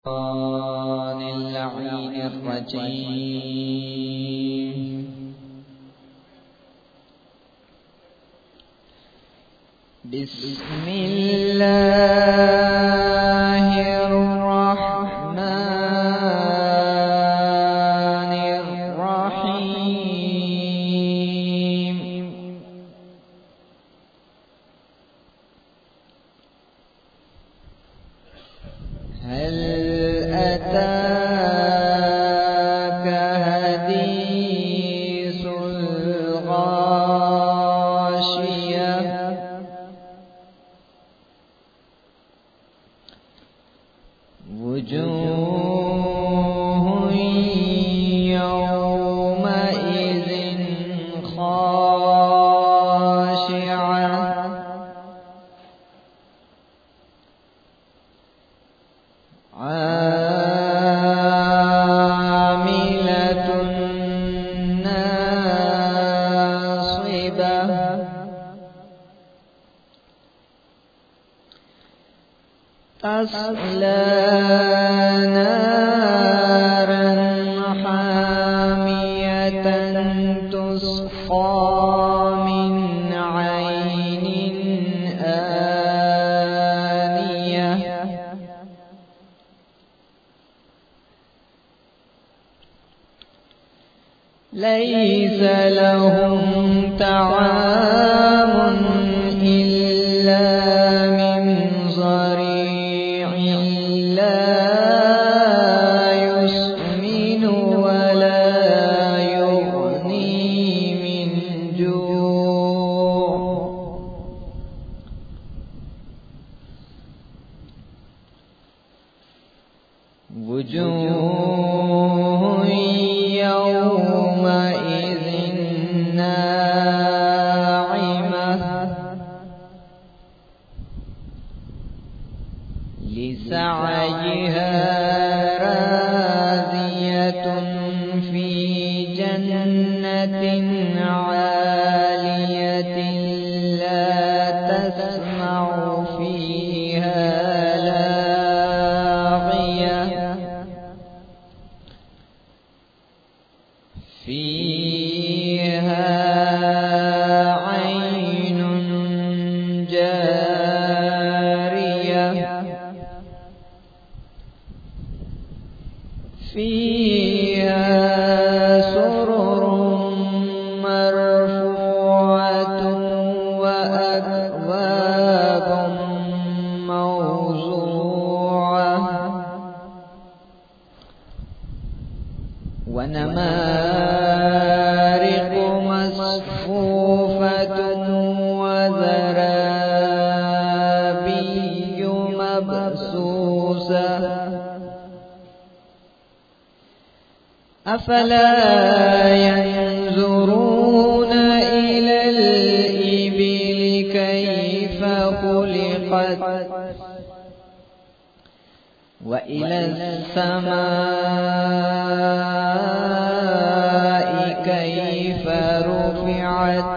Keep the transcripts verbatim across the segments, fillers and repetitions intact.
اللعين الرجيم. بسم الله الرحمن الرحيم. هل أتاك حديث الغاشية. وجوه يومئذ خاشعة عاملة ناصبة تصلى نارا حامية تسقى من عين آنية ليس لهم طعام إلا من ضريع لا يسمن ولا يغني من جوع. وجوه يومئذ ناعمة لسعيها راضية في جنة عالية لا تسمع فيها لاغية فيها عين جارية فيها سرر مرفوعة وأكواب موضوعة ونمارق مصفوفة وزرابي مبثوثة أفلا ينظرون إلى الإبل كيف خلقت وإلى السماء كيف رفعت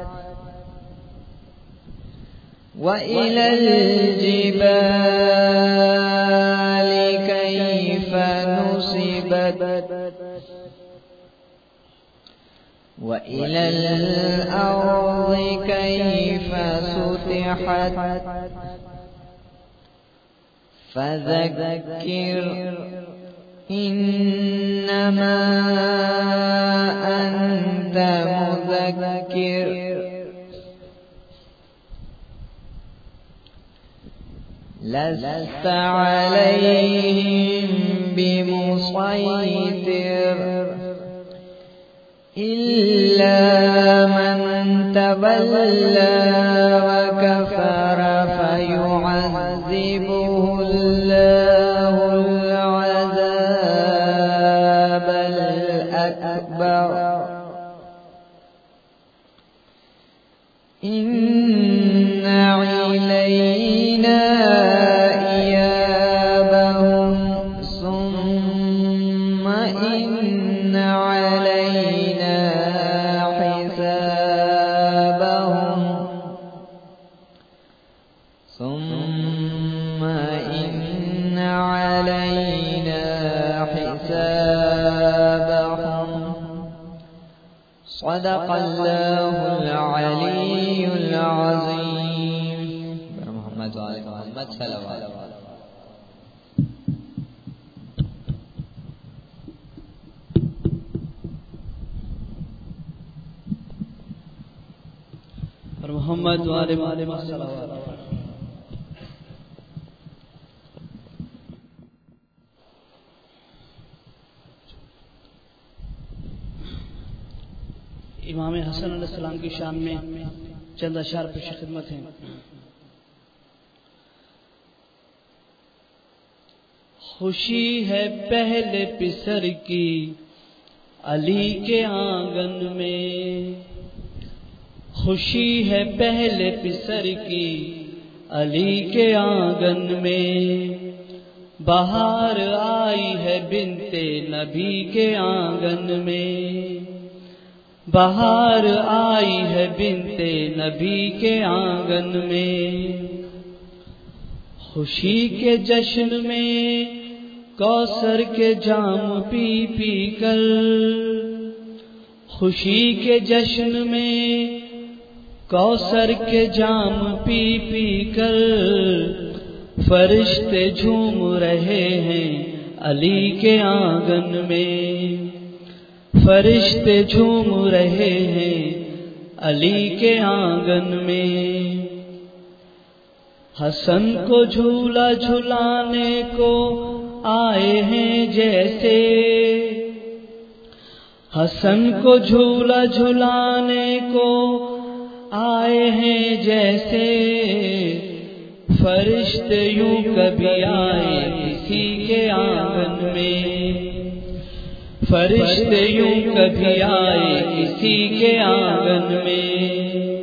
وإلى الجبال كيف نصبت وإلى الأرض كيف سطحت. فذكر إنما أنت مذكر لست عليهم بمسيطر إلا من تولى وكفر فيعذبه الله العذاب الأكبر. إن إلينا إيابهم ثم إن علينا حسابهم ثم إن علينا صدق الله العلي العظيم. محمد وآل محمد صلوات. محمد وآل محمد صلوات. امام حسن علیہ السلام کی شان میں چند اشعار پیش خدمت ہیں. خوشی ہے پہلے پسر کی علی کے آنگن میں، خوشی ہے پہلے پسر کی علی کے آنگن میں، بہار آئی ہے بنت نبی کے آنگن میں، بہار آئی ہے بنت نبی کے آنگن میں. خوشی کے جشن میں کوثر کے جام پی پی کر، خوشی کے جشن میں کوثر کے جام پی پی کر، فرشتے جھوم رہے ہیں علی کے آنگن میں، فرشتے جھوم رہے ہیں علی کے آنگن میں. حسن کو جھولا جھلانے کو آئے ہیں جیسے، حسن کو جھولا جھلانے کو آئے ہیں جیسے، فرشتے یوں کبھی آئے کسی کے آنگن میں، فرشتے یوں کبھی آئے کسی کے آنگن میں.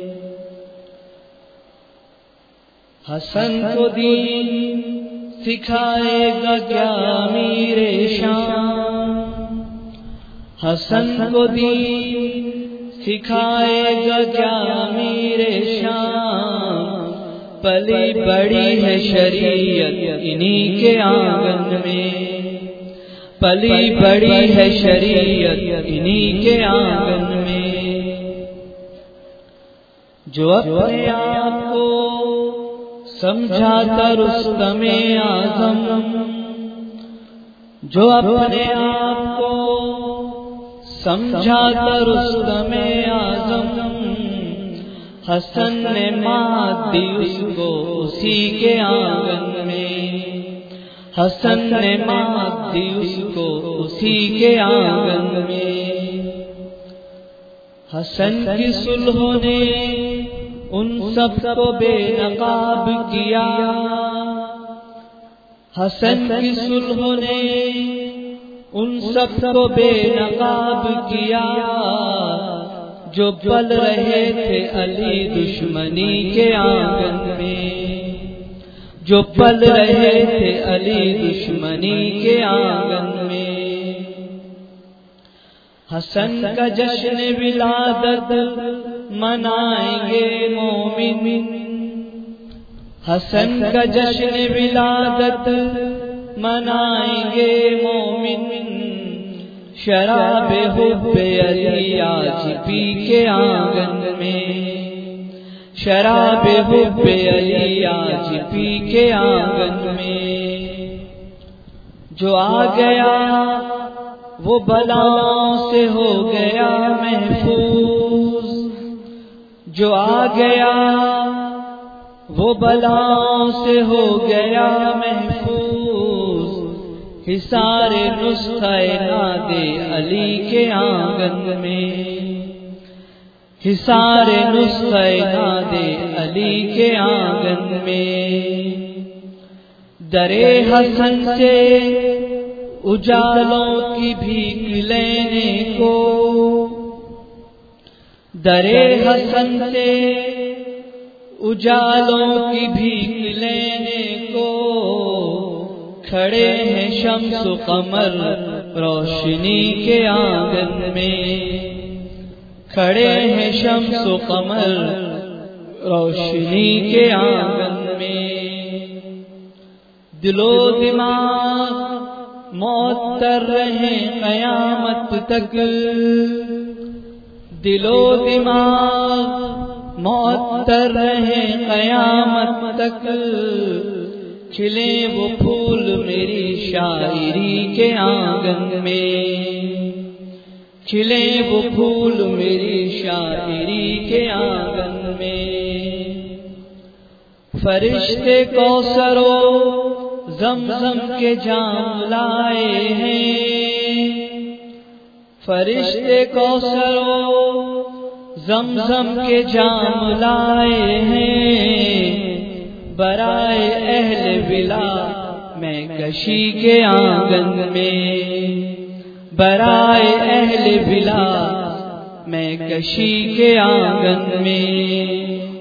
حسن کو دین سکھائے گا کیا امیر شام، حسن کو دین سکھائے گا کیا امیر شام، پلی بڑی ہے شریعت انہی کے آنگن میں، پلی بڑی ہے شریعت انہی کے آنگن میں. جو اپنے آپ کو سمجھاتا رستم اعظم، جو اپنے آپ کو سمجھاتا رستم اعظم، حسن نے مات دی اس کو اسی کے آنگن میں، حسن نے مات دی اس کو اسی کے آنگن میں. حسن کی صلح نے ان سب کو بے نقاب کیا، حسن کی صلح نے ان سب کو بے نقاب کیا، جو پل رہے تھے علی دشمنی کے آنگن میں، جو پل رہے تھے علی دشمنی کے آنگن میں. حسن کا جشن ولادت منائیں گے مومن، حسن کا جشن ولادت منائیں گے مومن، شراب حب علی آج پی کے آنگن میں، شراب حب علی آج پی کے آنگن میں. جو آ گیا وہ بلاؤں سے ہو گیا محفوظ، جو آ گیا وہ بلاؤں سے ہو گیا محفوظ، حصار نسخہ ناد علی کے آنگن میں، حصار نسخہ ناد علی کے آنگن میں. درے حسن سے اجالوں کی بھیک لینے کو، درے حسن سے اجالوں کی بھیک لینے کو، کھڑے ہیں شمس و قمر روشنی کے آنگن میں، کھڑے ہیں شمس و قمر روشنی کے آنگن میں. دل و دماغ معطر رہے قیامت تک، دل و دماغ معطر رہے قیامت تک، کھلے وہ پھول میری شاعری کے آنگن میں، کھلے وہ پھول میری شاعری کے آنگن میں۔ فرشتے کوثر و زمزم کے جام لائے ہیں، فرشتے کوثر و زمزم کے جام لائے ہیں، برائے اہل ولا میں کشی کے آنگن میں، برائے اہل ولا میں کشی کے آنگن میں۔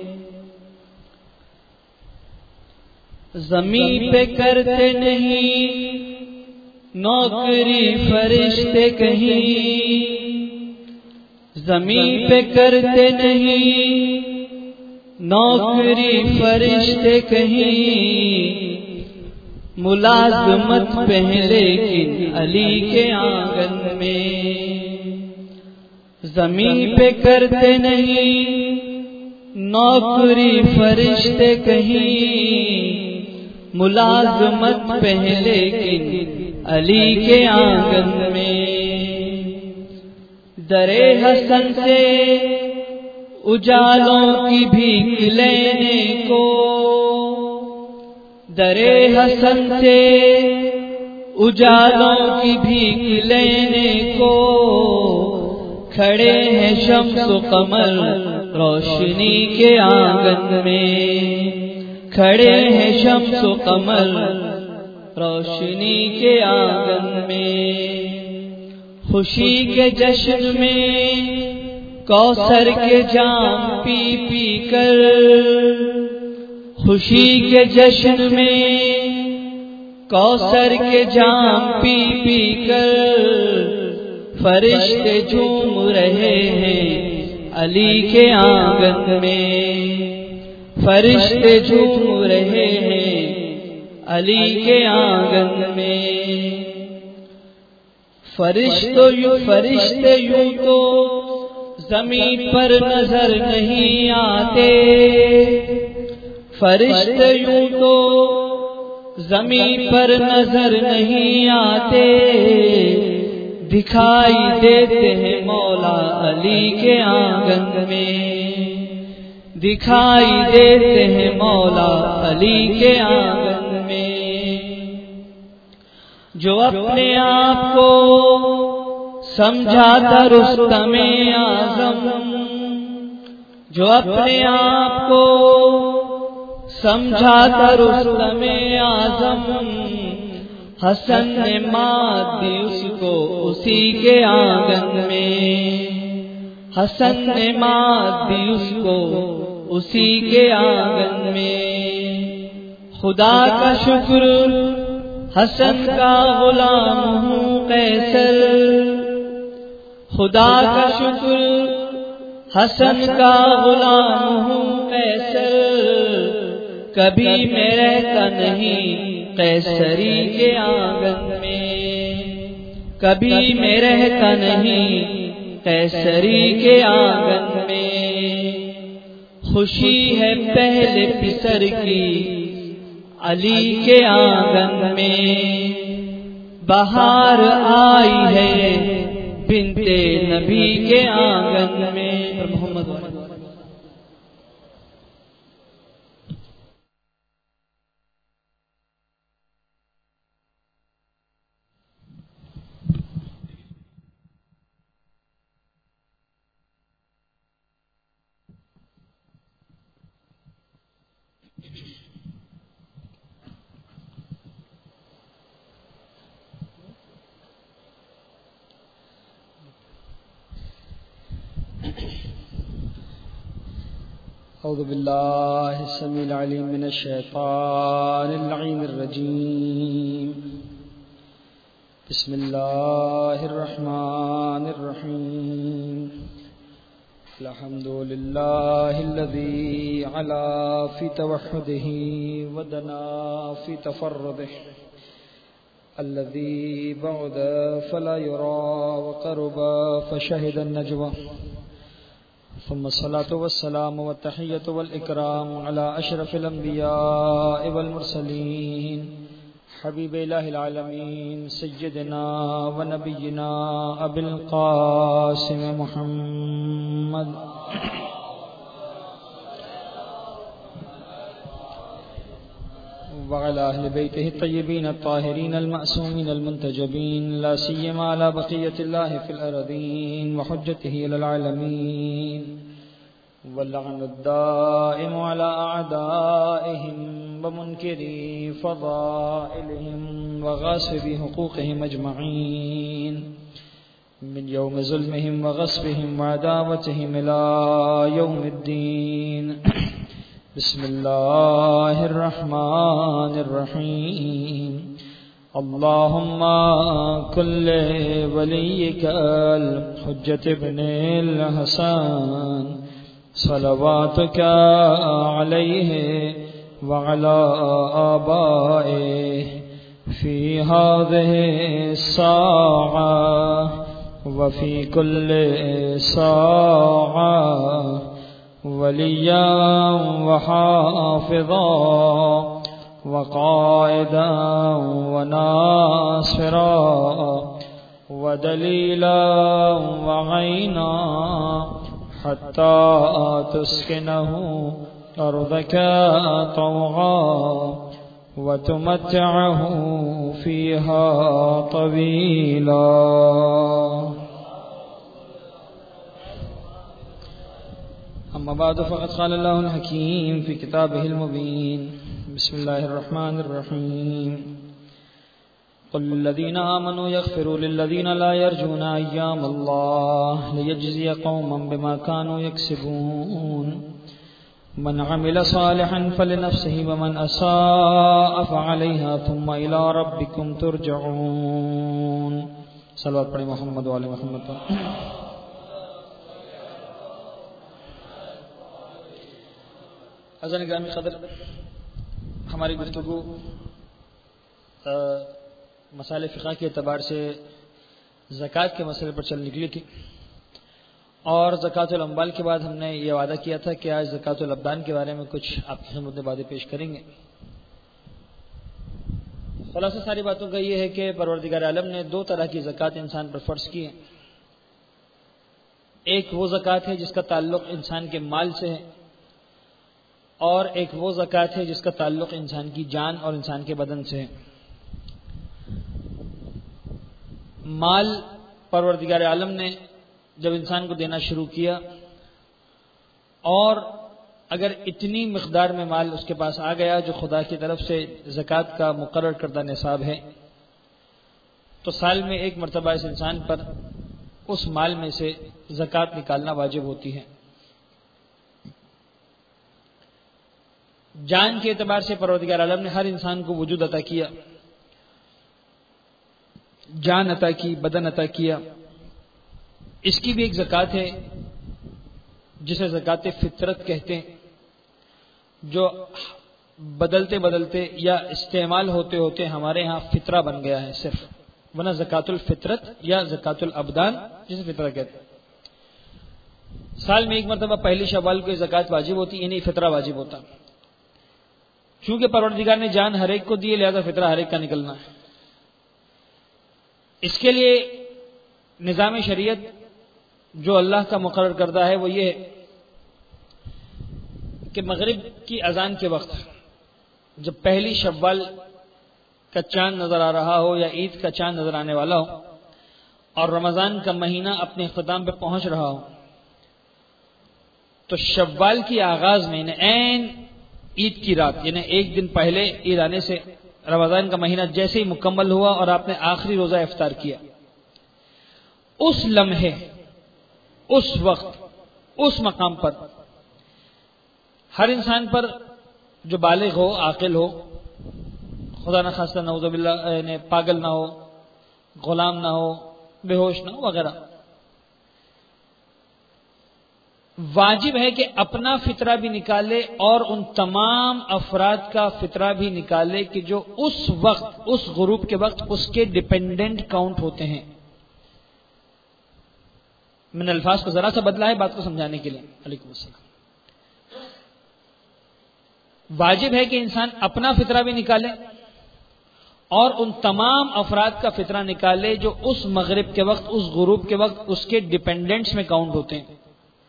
زمین پہ کرتے نہیں نوکری فرشتے کہیں، زمین پہ کرتے نہیں نوکری فرشتے کہیں، ملازمت پہلے لیکن علی کے آنگن میں، زمین پہ کرتے نہیں نوکری فرشتے کہیں، ملازمت پہلے لیکن علی کے آنگن میں۔ درے حسن سے اجالوں کی بھیک لینے کو، درے حسن سے اجالوں کی بھیک لینے کو، کھڑے ہیں شمس و قمر روشنی کے آنگن میں، کھڑے ہیں شمس و قمر روشنی کے آنگن میں۔ خوشی کے جشن میں کوثر کے جام پی پی کر، خوشی کے جشن میں کوثر کے جام پی پی کر، فرشتے جھوم رہے ہیں علی کے آنگن میں، فرشتے جھوم رہے ہیں علی کے آنگن میں۔ فرشتوں یوں فرشتے یوں تو زمین پر نظر نہیں آتے، فرشتے یوں تو زمین پر نظر نہیں آتے، دکھائی دیتے ہیں مولا علی کے آنگن میں، دکھائی دیتے ہیں مولا علی کے آنگن میں۔ جو اپنے آپ کو سمجھاتا رستم اعظم، جو اپنے آپ کو سمجھاتا رستم اعظم، حسن نے مات دی اس کو اسی کے آنگن میں، حسن نے مات دی اس کو اسی کے آنگن میں۔ خدا کا شکر حسن کا غلام ہوں قیصر، خدا کا شکر حسن کا غلام ہوں قیصر، کبھی میں رہتا نہیں قیصری کے آنگن میں، کبھی میں رہتا نہیں قیصری کے آنگن میں۔ خوشی ہے پہلے پسر کی علی کے آنگن میں، بہار آئی ہے بنت نبی کے آنگن میں۔ محمد اعوذ باللہ السمیع العلیم من الشیطان اللعین الرجیم، بسم اللہ الرحمن الرحیم۔ الحمد للہ الذی علا فی توحدہ ودنا فی تفردہ، الذي بعد فلا يرى وقرب فشهد النجوى، ثم الصلاة والسلام والتحية والإكرام على أشرف الأنبياء والمرسلين حبيب إله العالمين سيدنا ونبينا أبي القاسم محمد وعلى أهل بيته الطيبين الطاهرين المأسومين المنتجبين لا سيما على بقية الله في الأرضين وحجته إلى العالمين واللعن الدائم على أعدائهم ومنكري فضائلهم وغاصبي حقوقهم أجمعين من يوم ظلمهم وغصبهم وعداوتهم إلى يوم الدين. بسم الله الرحمن الرحيم. اللهم كل وليك الحجة ابن الحسن صلواتك عليه وعلى آبائه في هذه الساعة وفي كل ساعة وليا وحافظا وقائدا وناصرا ودليلا وعينا حتى تسكنه أرضك طوعا وتمتعه فيها طويلا. أما بعد فقد قال الله الحكيم في كتابه المبين. بسم الله الرحمن الرحيم. قل للذين آمنوا يغفروا للذين لا يرجون أيام الله ليجزي قوما بما كانوا يكسبون من عمل صالحا فلنفسه ومن أساء فعليها ثم إلى ربكم ترجعون. صلوات پڑھیں محمد وعلى محمد. حضرت گرامی قدر، ہماری گفتگو مسائل فقہ کے اعتبار سے زکوٰۃ کے مسئلے پر چل نکلی تھی، اور زکوٰۃ الاموال کے بعد ہم نے یہ وعدہ کیا تھا کہ آج زکوٰۃ الابدان کے بارے میں کچھ آپ کی خدمت میں باتیں پیش کریں گے. خلاصہ ساری باتوں کا یہ ہے کہ پروردگار عالم نے دو طرح کی زکوٰۃ انسان پر فرض کی ہے. ایک وہ زکوٰۃ ہے جس کا تعلق انسان کے مال سے ہے، اور ایک وہ زکوٰۃ ہے جس کا تعلق انسان کی جان اور انسان کے بدن سے ہے. مال پروردگار عالم نے جب انسان کو دینا شروع کیا، اور اگر اتنی مقدار میں مال اس کے پاس آ گیا جو خدا کی طرف سے زکوٰۃ کا مقرر کردہ نصاب ہے، تو سال میں ایک مرتبہ اس انسان پر اس مال میں سے زکوٰۃ نکالنا واجب ہوتی ہے. جان کے اعتبار سے پروردگار عالم نے ہر انسان کو وجود عطا کیا، جان عطا کی، بدن عطا کیا. اس کی بھی ایک زکوٰۃ ہے جسے زکوٰۃ فطرت کہتے ہیں، جو بدلتے بدلتے یا استعمال ہوتے ہوتے ہمارے ہاں فطرہ بن گیا ہے صرف، ورنہ زکوٰۃ الفطرت یا زکوٰۃ الابدان جسے فطرہ کہتے ہیں. سال میں ایک مرتبہ پہلی شوال کو زکوٰۃ واجب ہوتی، یعنی فطرہ واجب ہوتا. چونکہ پروردگار نے جان ہر ایک کو دی، لہذا فطرہ ہر ایک کا نکلنا ہے. اس کے لیے نظام شریعت جو اللہ کا مقرر کردہ ہے وہ یہ ہے کہ مغرب کی اذان کے وقت جب پہلی شوال کا چاند نظر آ رہا ہو یا عید کا چاند نظر آنے والا ہو اور رمضان کا مہینہ اپنے اختتام پہ پہنچ رہا ہو، تو شوال کی آغاز میں عین عید کی رات، یعنی ایک دن پہلے عید آنے سے رمضان کا مہینہ جیسے ہی مکمل ہوا اور آپ نے آخری روزہ افطار کیا، اس لمحے، اس وقت، اس مقام پر ہر انسان پر جو بالغ ہو، عاقل ہو، خدا نہ خواستہ نعوذ باللہ یعنی پاگل نہ ہو، غلام نہ ہو، بے ہوش نہ ہو وغیرہ، واجب ہے کہ اپنا فطرہ بھی نکالے اور ان تمام افراد کا فطرہ بھی نکالے کہ جو اس وقت، اس غروب کے وقت اس کے ڈیپینڈنٹ کاؤنٹ ہوتے ہیں. میں نے الفاظ کو ذرا سا بدلا ہے بات کو سمجھانے کے لیے. علیکم السلام. واجب ہے کہ انسان اپنا فطرہ بھی نکالے اور ان تمام افراد کا فطرہ نکالے جو اس مغرب کے وقت، اس غروب کے وقت اس کے ڈیپینڈنٹس میں کاؤنٹ ہوتے ہیں.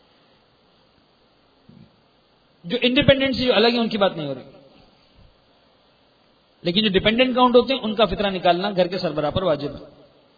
جو انڈیپینڈنٹ جو الگ ہیں ان کی بات نہیں ہو رہی، لیکن جو ڈیپینڈنٹ کاؤنٹ ہوتے ہیں ان کا فطرہ نکالنا گھر کے سربراہ پر واجب ہے.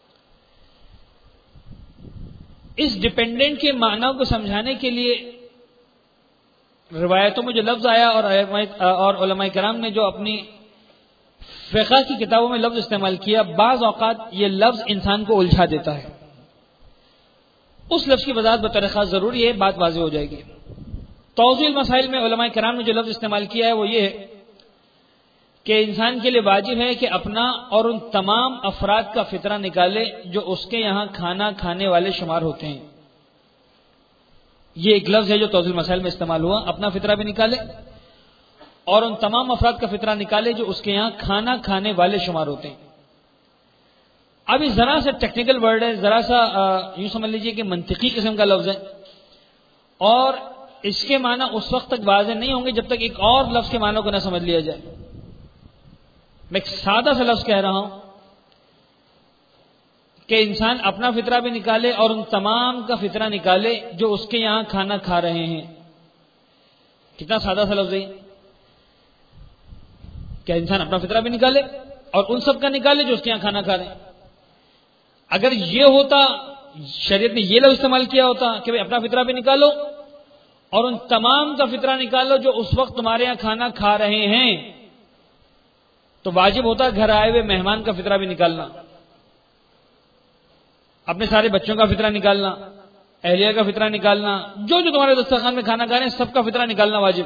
اس ڈیپینڈنٹ کے معنی کو سمجھانے کے لیے روایتوں میں جو لفظ آیا اور علماء کرام نے جو اپنی فقہ کی کتابوں میں لفظ استعمال کیا، بعض اوقات یہ لفظ انسان کو الجھا دیتا ہے. اس لفظ کی وضاحت بطور خاص ضروری ہے، بات واضح ہو جائے گی. توضیح المسائل میں علماء کرام نے جو لفظ استعمال کیا ہے وہ یہ ہے کہ انسان کے لیے واجب ہے کہ اپنا اور ان تمام افراد کا فطرہ نکالے جو اس کے یہاں کھانا کھانے والے شمار ہوتے ہیں. یہ ایک لفظ ہے جو توضیح المسائل میں استعمال ہوا. اپنا فطرہ بھی نکالے اور ان تمام افراد کا فطرہ نکالے جو اس کے یہاں کھانا کھانے والے شمار ہوتے ہیں. اب یہ ذرا سا ٹیکنیکل ورڈ ہے، ذرا سا یوں سمجھ لیجئے کہ منطقی قسم کا لفظ ہے، اور اس کے معنی اس وقت تک واضح نہیں ہوں گے جب تک ایک اور لفظ کے معنی کو نہ سمجھ لیا جائے. میں ایک سادہ سا لفظ کہہ رہا ہوں کہ انسان اپنا فطرہ بھی نکالے اور ان تمام کا فطرہ نکالے جو اس کے یہاں کھانا کھا رہے ہیں. کتنا سادہ سا لفظ ہے. کیا انسان اپنا فطرہ بھی نکالے اور ان سب کا نکالے جو اس کے یہاں کھانا کھا رہے ہیں. اگر یہ ہوتا، شریعت نے یہ لفظ استعمال کیا ہوتا کہ بھئی اپنا فطرہ بھی نکالو اور ان تمام کا فطرہ نکالو جو اس وقت تمہارے یہاں کھانا کھا رہے ہیں، تو واجب ہوتا گھر آئے ہوئے مہمان کا فطرہ بھی نکالنا، اپنے سارے بچوں کا فطرہ نکالنا، اہلیہ کا فطرہ نکالنا، جو جو تمہارے دسترخوان میں کھانا کھا رہے ہیں سب کا فطرہ نکالنا واجب.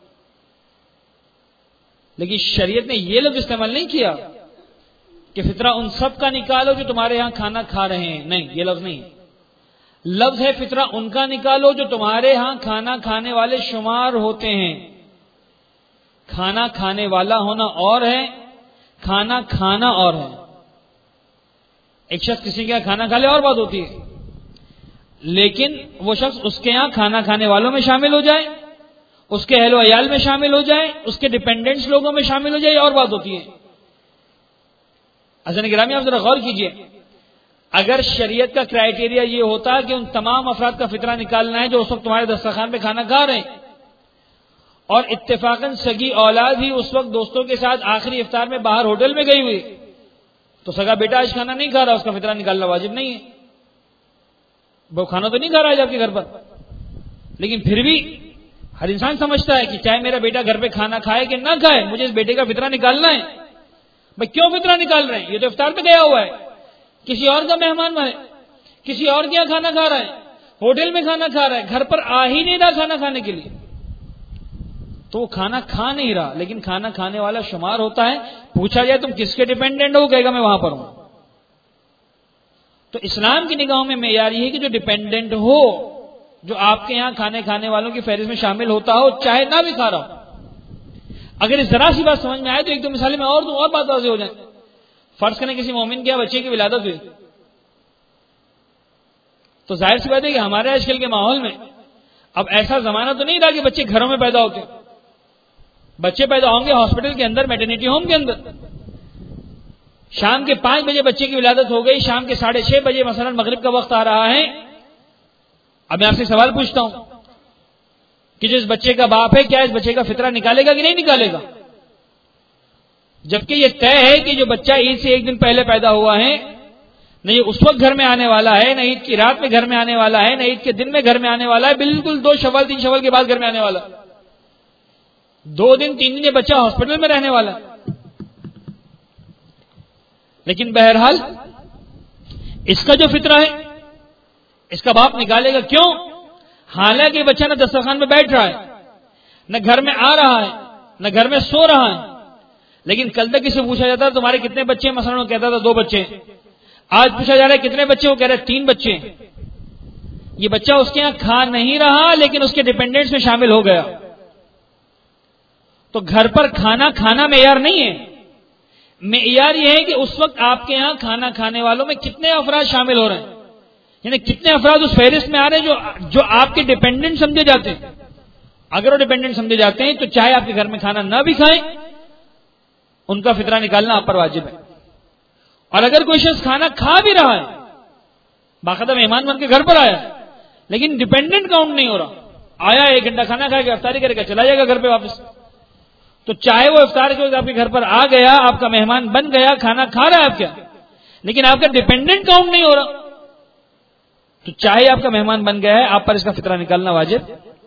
لیکن شریعت نے یہ لفظ استعمال نہیں کیا کہ فطرہ ان سب کا نکالو جو تمہارے یہاں کھانا کھا رہے ہیں. نہیں، یہ لفظ نہیں. لفظ ہے فطرہ ان کا نکالو جو تمہارے ہاں کھانا کھانے والے شمار ہوتے ہیں. کھانا کھانے والا ہونا اور ہے، کھانا کھانا اور ہے. ایک شخص کسی کے یہاں کھانا کھا لے اور بات ہوتی ہے، لیکن وہ شخص اس کے یہاں کھانا کھانے والوں میں شامل ہو جائے، اس کے اہل و عیال میں شامل ہو جائے، اس کے ڈیپینڈنٹس لوگوں میں شامل ہو جائے، اور بات ہوتی ہے. حضرت گرامی آپ ذرا غور کیجئے، اگر شریعت کا کرائیٹیریا یہ ہوتا کہ ان تمام افراد کا فطرہ نکالنا ہے جو اس وقت تمہارے دسترخوان پہ کھانا کھا رہے ہیں، اور اتفاقاً سگی اولاد ہی اس وقت دوستوں کے ساتھ آخری افطار میں باہر ہوٹل میں گئی ہوئی، تو سگا بیٹا آج کھانا نہیں کھا رہا، اس کا فطرہ نکالنا واجب نہیں ہے. وہ کھانا تو نہیں کھا رہا ہے آپ کے گھر پر، لیکن پھر بھی ہر انسان سمجھتا ہے کہ چاہے میرا بیٹا گھر پہ کھانا کھائے کہ نہ کھائے، مجھے اس بیٹے کا فطرہ نکالنا ہے. بھائی کیوں فطرہ نکال رہے ہیں؟ یہ تو افطار پہ گیا ہوا ہے، کسی اور کا مہمان ہے، کسی اور کے یہاں کھانا کھا رہا ہے، ہوٹل میں کھانا کھا رہا ہے، گھر پر آ ہی نہیں رہا کھانا کھانے کے لیے، تو وہ کھانا کھا نہیں رہا لیکن کھانا کھانے والا شمار ہوتا ہے. پوچھا جائے تم کس کے ڈیپینڈنٹ ہو، کہے گا میں وہاں پر ہوں. تو اسلام کی نگاہوں میں معیار یہ ہے کہ جو ڈیپینڈنٹ ہو، جو آپ کے یہاں کھانے کھانے والوں کی فہرست میں شامل ہوتا ہو، چاہے نہ بھی کھا رہا ہو. اگر اس ذرا سی بات سمجھ میں آئے تو ایک دو مثالیں میں اور دوں اور بات واضح ہو جائے. فرض کریں کسی مومن کے بچے کی ولادت ہوئی، تو ظاہر سی بات ہے کہ ہمارے آج کل کے ماحول میں اب ایسا زمانہ تو نہیں رہا کہ بچے گھروں میں پیدا ہوتے. بچے پیدا ہوں گے ہاسپٹل کے اندر، میٹرنیٹی ہوم کے اندر. شام کے پانچ بجے بچے کی ولادت ہو گئی، شام کے ساڑھے چھ بجے مثلا مغرب کا وقت آ رہا ہے. اب میں آپ سے سوال پوچھتا ہوں کہ جو اس بچے کا باپ ہے، کیا اس بچے کا فطرہ نکالے گا کہ نہیں نکالے گا؟ جبکہ یہ طے ہے کہ جو بچہ عید سے ایک دن پہلے پیدا ہوا ہے، نہ یہ اس وقت گھر میں آنے والا ہے، نہ عید کی رات میں گھر میں آنے والا ہے، نہ عید کے دن میں گھر میں آنے والا ہے، بالکل دو شوال تین شوال کے بعد گھر میں آنے والا. دو دن تین دن یہ بچہ ہاسپٹل میں رہنے والا. لیکن بہرحال اس کا جو فطرہ ہے اس کا باپ نکالے گا. کیوں؟ حالانکہ یہ بچہ نہ دسترخوان میں بیٹھ رہا ہے، نہ گھر میں آ رہا ہے، نہ گھر میں سو رہا ہے. لیکن کل تک اسے پوچھا جاتا ہے تمہارے کتنے بچے ہیں، مثلا وہ کہتا تھا دو بچے. آج پوچھا جا رہا ہے کتنے بچے، وہ کہہ رہے ہیں تین بچے. یہ بچہ اس کے یہاں کھا نہیں رہا لیکن اس کے ڈیپینڈنٹس میں شامل ہو گیا. تو گھر پر کھانا کھانا معیار نہیں ہے. معیار یہ ہے کہ اس وقت آپ کے یہاں کھانا کھانے والوں میں کتنے افراد شامل ہو رہے ہیں. یعنی کتنے افراد اس فہرست میں آ رہے ہیں جو جو آپ کے ڈیپینڈنٹ سمجھے جاتے ہیں. اگر وہ ڈیپینڈنٹ سمجھے جاتے ہیں تو چاہے آپ کے گھر میں کھانا نہ بھی کھائیں, ان کا فطرہ نکالنا آپ پر واجب ہے. اور اگر کوئی شخص کھانا کھا بھی رہا ہے, باقاعدہ مہمان بن کے گھر پر آیا, لیکن ڈیپینڈنٹ کاؤنٹ نہیں ہو رہا, آیا ایک گھنٹہ کھانا کھائے گا, افطاری کرے گا, چلا جائے گا گھر پہ واپس, تو چاہے وہ افطار کے وقت آپ کے گھر پر آ گیا, آپ کا مہمان بن گیا, کھانا کھا رہا ہے آپ کیا, لیکن آپ کا ڈیپینڈنٹ کاؤنٹ نہیں ہو رہا, تو چاہے آپ کا مہمان بن گیا ہے, آپ پر اس کا فطرہ نکالنا واجب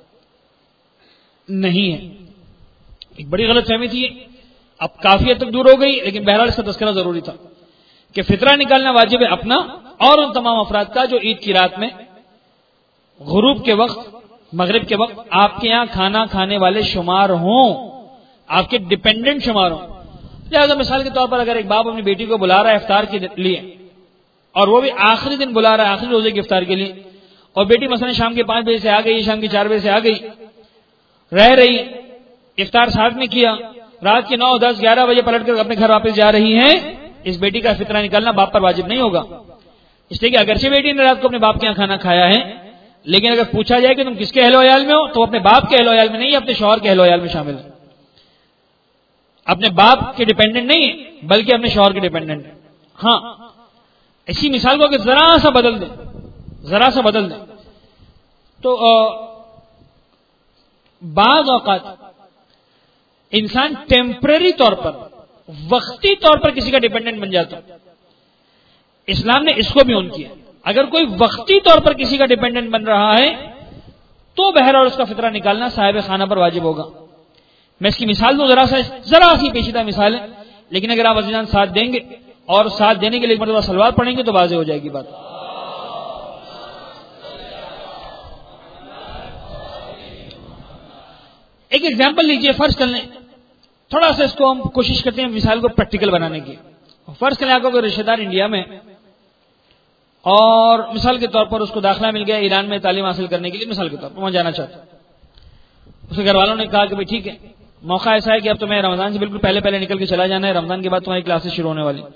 نہیں ہے. ایک بڑی غلط فہمی تھی, اب کافی حد تک دور ہو گئی, لیکن بہرحال اس کا تذکرہ ضروری تھا کہ فطرہ نکالنا واجب ہے اپنا اور ان تمام افراد کا جو عید کی رات میں غروب کے وقت, مغرب کے وقت آپ کے یہاں کھانا کھانے والے شمار ہوں, آپ کے ڈیپینڈنٹ شمار ہوں. لہٰذا مثال کے طور پر اگر ایک باپ اپنی بیٹی کو بلا رہا ہے افطار کے لیے, اور وہ بھی آخری دن بلا رہا ہے, آخری روزے کی افطار کے لیے, اور بیٹی مثلا شام کے پانچ بجے سے آ گئی, شام کے چار بجے سے آ گئی, رہ رہی, افطار ساتھ میں کیا, رات کے نو دس گیارہ بجے پلٹ کر اپنے گھر واپس جا رہی ہیں, اس بیٹی کا فطرہ نکالنا باپ پر واجب نہیں ہوگا. اس لیے کہ اگرچہ بیٹی نے رات کو اپنے باپ کے یہاں کھانا کھایا ہے, لیکن اگر پوچھا جائے کہ تم کس کے اہل و عیال میں ہو, تو اپنے باپ کے اہل و عیال میں نہیں, اپنے شوہر کے اہل و عیال میں شامل ہے. اپنے باپ کے ڈیپینڈنٹ نہیں بلکہ اپنے شوہر کے ڈیپینڈنٹ. ہاں, اسی مثال کو اگر ذرا سا بدل دیں, ذرا سا بدل دیں تو بعض اوقات انسان ٹیمپرری طور پر, وقتی طور پر کسی کا ڈیپینڈنٹ بن جاتا. اسلام نے اس کو بھی اون کیا. اگر کوئی وقتی طور پر کسی کا ڈیپینڈنٹ بن رہا ہے تو بہرحال اس کا فطرہ نکالنا صاحب خانہ پر واجب ہوگا. میں اس کی مثال دوں, ذرا سا ذرا سی پیچیدہ مثال ہے, لیکن اگر آپ عزیزان ساتھ دیں گے اور ساتھ دینے کے لیے ایک مرتبہ صلوات پڑھیں گے تو واضح ہو جائے گی بات. ایک ایگزامپل لیجئے, فرض کر لیں, تھوڑا سا اس کو ہم کوشش کرتے ہیں مثال کو پریکٹیکل بنانے کی. فرض کر لیں آپ کو کوئی رشتہ دار انڈیا میں, اور مثال کے طور پر اس کو داخلہ مل گیا ایران میں تعلیم حاصل کرنے کے لیے, مثال کے طور پر وہاں جانا چاہتا. اس کے گھر والوں نے کہا کہ بھائی ٹھیک ہے, موقع ایسا ہے کہ اب تمہیں رمضان سے بالکل پہلے پہلے نکل کے چلا جانا ہے, رمضان کے بعد تمہاری کلاسز شروع ہونے والی.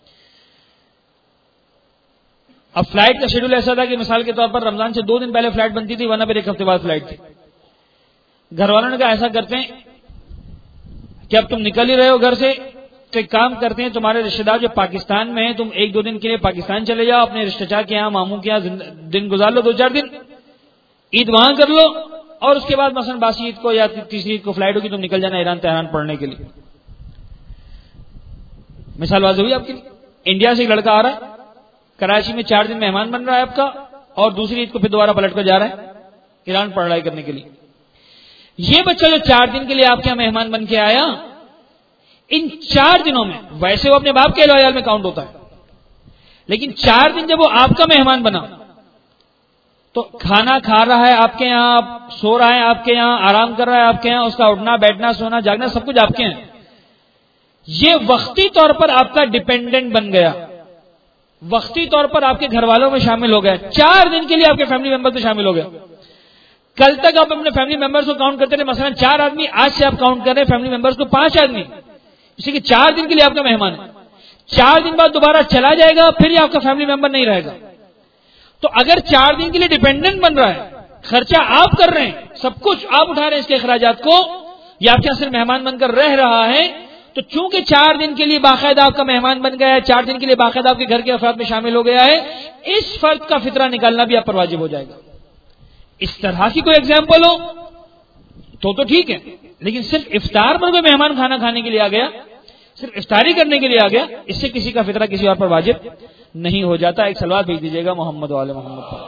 اب فلائٹ کا شیڈول ایسا تھا کہ مثال کے طور پر رمضان سے دو دن پہلے فلائٹ بنتی تھی, ورنہ پھر ایک ہفتے بعد فلائٹ تھی. گھر والوں نے کہا ایسا کرتے ہیں کہ اب تم نکل ہی رہے ہو گھر سے, تو ایک کام کرتے ہیں, تمہارے رشتے دار جو پاکستان میں ہیں, تم ایک دو دن کے لیے پاکستان چلے جاؤ, اپنے رشتے دار کے یہاں, ماموں کے یہاں دن گزار لو, دو چار دن عید وہاں کر لو, اور اس کے بعد مثلا باسی عید کو یا تیسری عید کو فلائٹ ہوگی, تم نکل جانا ایران تہران پڑھنے کے لیے. مثال واضح ہوئی آپ کی. انڈیا سے ایک لڑکا آ رہا ہے, کراچی میں چار دن مہمان بن رہا ہے آپ کا, اور دوسری عید کو پھر دوبارہ پلٹ کر جا رہا ہے ایران پڑھائی کرنے کے لیے. یہ بچہ جو چار دن کے لیے آپ کے یہاں مہمان بن کے آیا, ان چار دنوں میں ویسے وہ اپنے باپ کے اہل و عیال میں کاؤنٹ ہوتا ہے, لیکن چار دن جب وہ آپ کا مہمان بنا تو کھانا کھا رہا ہے آپ کے یہاں, سو رہا ہے آپ کے یہاں, آرام کر رہا ہے آپ کے یہاں, اس کا اٹھنا بیٹھنا سونا جاگنا سب کچھ آپ کے یہاں. یہ وقتی طور پر آپ کا ڈیپینڈنٹ بن گیا, وقتی طور پر آپ کے گھر والوں میں شامل ہو گیا, چار دن کے لیے آپ کے فیملی ممبر میں شامل ہو گیا. کل تک آپ اپنے فیملی ممبرز کو کاؤنٹ کرتے رہے, مثلا چار آدمی, آج سے آپ کاؤنٹ کر رہے ہیں فیملی ممبرز کو پانچ آدمی, اسی کہ چار دن کے لیے آپ کا مہمان ہے. چار دن بعد دوبارہ چلا جائے گا, پھر یہ آپ کا فیملی ممبر نہیں رہے گا. تو اگر چار دن کے لیے ڈیپینڈنٹ بن رہا ہے, خرچہ آپ کر رہے ہیں, سب کچھ آپ اٹھا رہے ہیں اس کے اخراجات کو, یا آپ کے یہاں صرف مہمان بن کر رہ رہا ہے, تو چونکہ چار دن کے لیے باقاعدہ آپ کا مہمان بن گیا ہے, چار دن کے لیے باقاعدہ آپ کے گھر کے افراد میں شامل ہو گیا ہے, اس فرد کا فطرہ نکالنا بھی آپ پر واجب ہو جائے گا. اس طرح کی کوئی ایگزامپل ہو تو تو ٹھیک ہے, لیکن صرف افطار پر کوئی مہمان کھانا کھانے کے لیے آ گیا, صرف افطاری کرنے کے لیے آ گیا, اس سے کسی کا فطرہ کسی اور پر واجب نہیں ہو جاتا. ایک سلوات بھیج دیجیے گا محمد و آل محمد پر.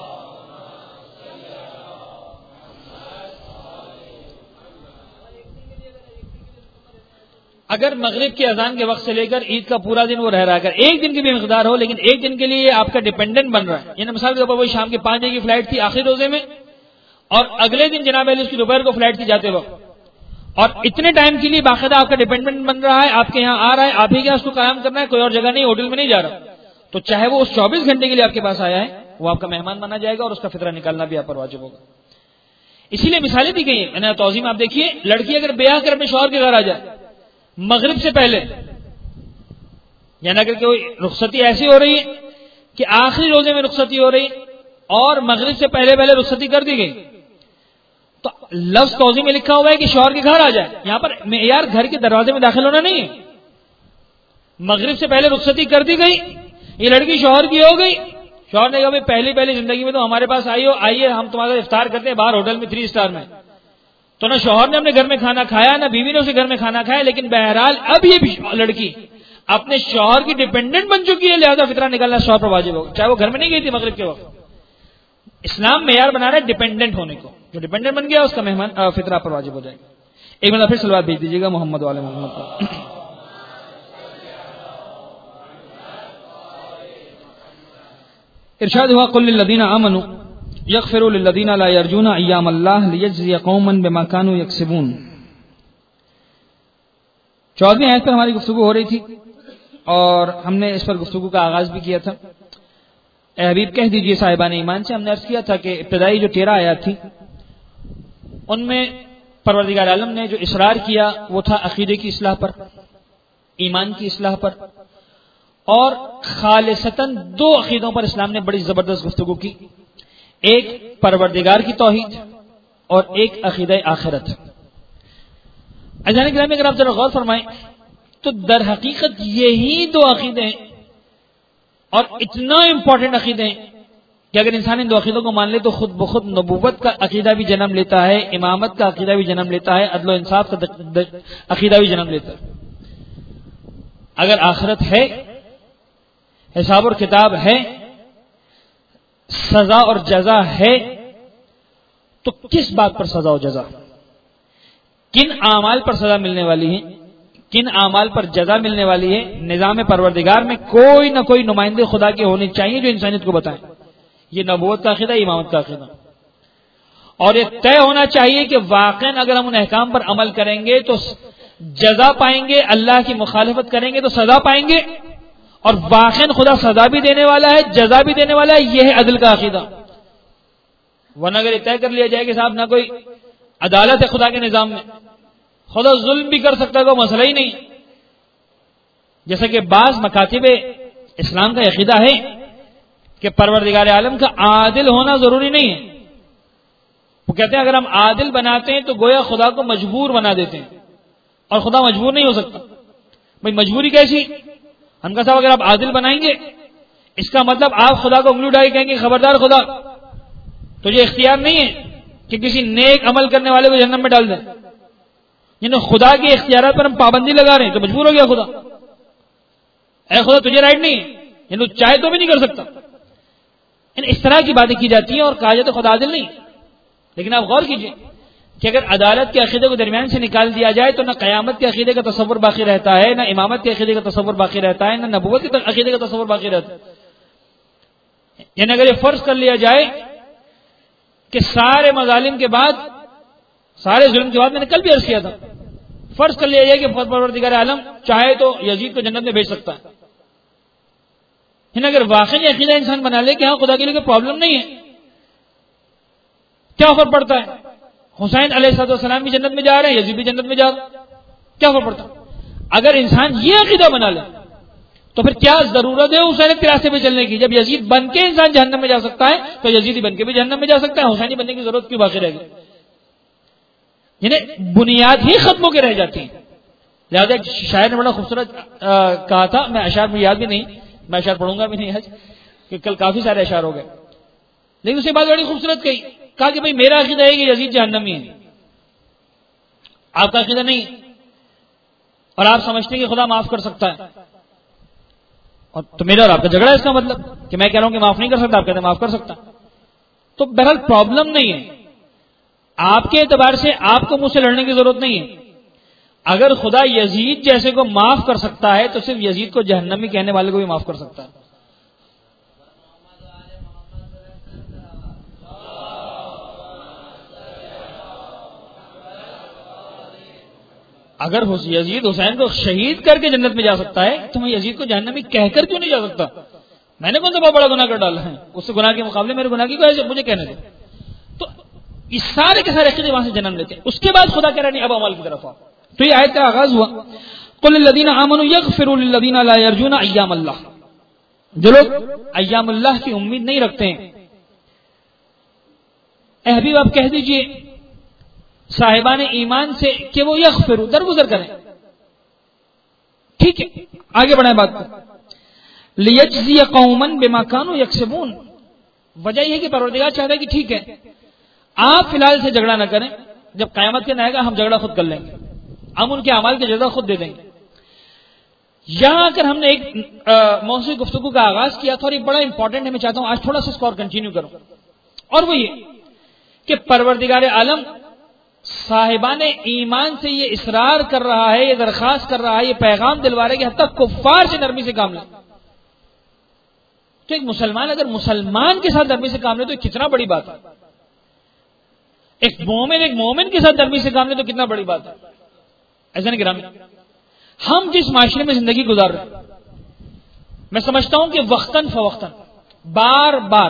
اگر مغرب کی اذان کے وقت سے لے کر عید کا پورا دن وہ رہ رہا ہے, اگر ایک دن کی بھی مقدار ہو, لیکن ایک دن کے لیے آپ کا ڈیپینڈنٹ بن رہا ہے, یعنی مثال کے طور پر وہی شام کے پانچ بجے کی فلائٹ تھی آخری روزے میں, اور اگلے دن جناب علی اس کی دوپہر کو فلائٹ تھی جاتے وقت, اور اتنے ٹائم کے لیے باقاعدہ آپ کا ڈیپینڈنٹ بن رہا ہے, آپ کے یہاں آ رہا ہے, آپ ہی کیا اس کو قیام کرنا ہے, کوئی اور جگہ نہیں, ہوٹل میں نہیں جا رہا, تو چاہے وہ اس چوبیس گھنٹے کے لیے آپ کے پاس آیا ہے, وہ آپ کا مہمان بنا جائے گا, اور اس کا فطرہ نکالنا بھی آپ پر واجب ہوگا. اسی لیے مثالیں دی گئی ہیں. میں نے توضیح آپ دیکھیے, لڑکی اگر بیاہ کر اپنے شوہر کے گھر آ جائے مغرب سے پہلے, یعنی اگر کوئی رخصتی ایسی ہو رہی ہے کہ آخری روزے میں رخصتی ہو رہی اور مغرب سے پہلے پہلے رخصتی کر دی گئی، تو لفظ توضیح میں لکھا ہوا ہے کہ شوہر کے گھر آ جائے. یہاں پر معیار گھر کے دروازے میں داخل ہونا نہیں ہے. مغرب سے پہلے رخصتی کر دی گئی، یہ لڑکی شوہر کی ہو گئی. شوہر نے کہا بھائی پہلی پہلی زندگی میں تو ہمارے پاس آئی ہو، آئیے ہم تمہارا افطار کرتے ہیں باہر ہوٹل میں تھری اسٹار میں. تو نہ شوہر نے اپنے گھر میں کھانا کھایا نہ بیوی نے اسے گھر میں کھانا کھایا، لیکن بہرحال اب یہ لڑکی اپنے شوہر کی ڈیپینڈنٹ بن چکی ہے، لہذا فطرہ نکالنا شوہر پر واجب ہوگا، چاہے وہ گھر میں نہیں گئی تھی مغرب کے وقت. اسلام معیار بنا رہا ہے ڈیپینڈنٹ ہونے کو، جو ڈیپینڈنٹ بن گیا اس کا مہمان فطرہ پر واجب ہو جائے گا. ایک مرتبہ پھر صلوات بھیج دیجیے گا محمد والے محمد پر. ارشاد ہوا قل للذین آمنوا یغفروا للذین لا یرجون ایام اللہ لیجزی قوما بما کانوا یکسبون. چودہویں آیت پر ہماری گفتگو ہو رہی تھی اور ہم نے اس پر گفتگو کا آغاز بھی کیا تھا. اے حبیب کہہ دیجئے صاحبان ایمان سے، ہم نے عرض کیا تھا کہ ابتدائی جو تیرہ آیات تھی ان میں پروردگار عالم نے جو اصرار کیا وہ تھا عقیدے کی اصلاح پر، ایمان کی اصلاح پر، اور خالصتاً دو عقیدوں پر اسلام نے بڑی زبردست گفتگو کی. ایک پروردگار کی توحید اور ایک عقیدہ آخرت. عزیزان گرامی اگر آپ ذرا غور فرمائیں تو در حقیقت یہی دو عقیدے ہیں اور اتنا امپورٹنٹ عقیدے ہیں کہ اگر انسان ان دو عقیدوں کو مان لے تو خود بخود نبوت کا عقیدہ بھی جنم لیتا ہے، امامت کا عقیدہ بھی جنم لیتا ہے، عدل و انصاف کا عقیدہ بھی جنم لیتا ہے. اگر آخرت ہے، حساب اور کتاب ہے، سزا اور جزا ہے، تو کس بات پر سزا اور جزا؟ کن اعمال پر سزا ملنے والی ہے، کن اعمال پر جزا ملنے والی ہے؟ نظام پروردگار میں کوئی نہ کوئی نمائندے خدا کے ہونے چاہیے جو انسانیت کو بتائیں. یہ نبوت کا عقیدہ، امامت کا عقیدہ. اور یہ طے ہونا چاہیے کہ واقعا اگر ہم ان احکام پر عمل کریں گے تو جزا پائیں گے، اللہ کی مخالفت کریں گے تو سزا پائیں گے، اور واقعا خدا سزا بھی دینے والا ہے، جزا بھی دینے والا ہے. یہ ہے عدل کا عقیدہ. ورنہ اگر یہ طے کر لیا جائے کہ صاحب نہ کوئی عدالت ہے خدا کے نظام میں، خدا ظلم بھی کر سکتا ہے، کوئی مسئلہ ہی نہیں. جیسا کہ بعض مکاتب اسلام کا عقیدہ ہے کہ پروردگار عالم کا عادل ہونا ضروری نہیں ہے. وہ کہتے ہیں اگر ہم عادل بناتے ہیں تو گویا خدا کو مجبور بنا دیتے ہیں، اور خدا مجبور نہیں ہو سکتا. بھائی مجبوری کیسی؟ ہم کہا صاحب اگر آپ عادل بنائیں گے اس کا مطلب آپ خدا کو انگلی اٹھا کے کہیں گے خبردار خدا تجھے اختیار نہیں ہے کہ کسی نیک عمل کرنے والے کو جہنم میں ڈال دیں. یعنی خدا کے اختیارات پر ہم پابندی لگا رہے ہیں تو مجبور ہو گیا خدا. اے خدا تجھے رائٹ نہیں ہے، یعنی چاہے تو بھی نہیں کر سکتا. یعنی اس طرح کی باتیں کی جاتی ہیں اور کہا جاتا ہے خدا عادل نہیں. لیکن آپ غور کیجئے کہ اگر عدالت کے عقیدے کو درمیان سے نکال دیا جائے تو نہ قیامت کے عقیدے کا تصور باقی رہتا ہے، نہ امامت کے عقیدے کا تصور باقی رہتا ہے، نہ نبوت کے عقیدے کا تصور باقی رہتا ہے. یعنی اگر یہ فرض کر لیا جائے کہ سارے مظالم کے بعد، سارے ظلم کے بعد، میں نے کل بھی عرض کیا تھا، فرض کر لیا جائے کہ پروردگار عالم چاہے تو یزید کو جنت میں بھیج سکتا ہے. یعنی اگر واقعی عقیدہ انسان بنا لے کہ ہاں خدا کے لیے کوئی پرابلم نہیں ہے، کیا فرق پڑتا ہے؟ حسین علیہ السلام بھی جنت میں جا رہے ہیں، یزید بھی جنت میں جا رہے ہیں، کیا فرق پڑتا ہے؟ اگر انسان یہ عقیدہ بنا لے تو پھر کیا ضرورت ہے حسین کے راستے پہ چلنے کی؟ جب یزید بن کے انسان جہنم میں جا سکتا ہے تو یزیدی بن کے بھی جہنم میں جا سکتا ہے، حسینی بننے کی ضرورت کیوں باقی رہ گئی؟ یعنی بنیاد ہی ختم ہو کے رہ جاتی ہے. لہٰذا ایک شاعر نے بڑا خوبصورت کہا تھا، میں اشعار میں یاد بھی نہیں، میں اشعار پڑھوں گا بھی نہیں آج کہ کل کافی سارے اشعار ہو گئے، لیکن اس کے بعد بڑی خوبصورت کہی، کہا کہ بھائی میرا عقیدہ ہے کہ یزید جہنمی ہے، آپ کا عقیدہ نہیں، اور آپ سمجھتے ہیں کہ خدا معاف کر سکتا ہے، اور تو میرا اور آپ کا جھگڑا ہے. اس کا مطلب کہ میں کہہ رہا ہوں کہ معاف نہیں کر سکتا، آپ کہتے ہیں معاف کر سکتا. تو بہرحال پرابلم نہیں ہے، آپ کے اعتبار سے آپ کو مجھ سے لڑنے کی ضرورت نہیں ہے. اگر خدا یزید جیسے کو معاف کر سکتا ہے تو صرف یزید کو جہنمی کہنے والے کو بھی معاف کر سکتا ہے. اگر یزید حسین کو شہید کر کے جنت میں جا سکتا ہے تو میں یزید کو جہنمی کہہ کر کیوں نہیں جا سکتا؟ میں نے کون سا بہت بڑا گناہ کر ڈالا ہے؟ اس سے گناہ کے مقابلے میرے گناہ کی کوئی مجھے کہنے دے. تو اس سارے کے سارے عقیدے وہاں سے جنم لیتے ہیں. اس کے بعد خدا کہہ رہا نہیں اب عمل کی طرف آؤ. تو یہ آیت کا آغاز ہوا قل للذین آمنوا یغفروا للذین لا یرجون ایام اللہ. جو لوگ ایام اللہ کی امید نہیں رکھتے ہیں، اے حبیب آپ کہہ دیجئے صاحبان ایمان سے کہ وہ یغفروا، درگزر کریں. ٹھیک ہے، آگے بڑھائیں بات کو. لیجزی قوما بما كانوا یکسبون، وجہ یہ کہ پروردگار چاہتا ہے کہ ٹھیک ہے آپ فی الحال سے جھگڑا نہ کریں، جب قیامت کے دن آئے گا ہم جھگڑا خود کر لیں گے، ہم ان کے اعمال کی جزا خود دے دیں گے. یہاں اگر ہم نے ایک موضوعی گفتگو کا آغاز کیا تھا اور یہ بڑا امپورٹنٹ ہے، میں چاہتا ہوں آج تھوڑا سا اس کو اور کنٹینیو کروں، اور وہ یہ کہ پروردگار عالم صاحبان ایمان سے یہ اصرار کر رہا ہے، یہ درخواست کر رہا ہے، یہ پیغام دلوا رہا ہے کہ حتیٰ کفار سے نرمی سے کام لیں. تو ایک مسلمان اگر مسلمان کے ساتھ نرمی سے کام لے تو کتنا بڑی بات ہے. ایک مومن ایک مومن کے ساتھ نرمی سے کام لے تو کتنا بڑی بات ہے. ایسا نہیں گرامی، ہم جس معاشرے میں زندگی گزار رہے ہیں، میں سمجھتا ہوں کہ وقتاً فوقتاً بار بار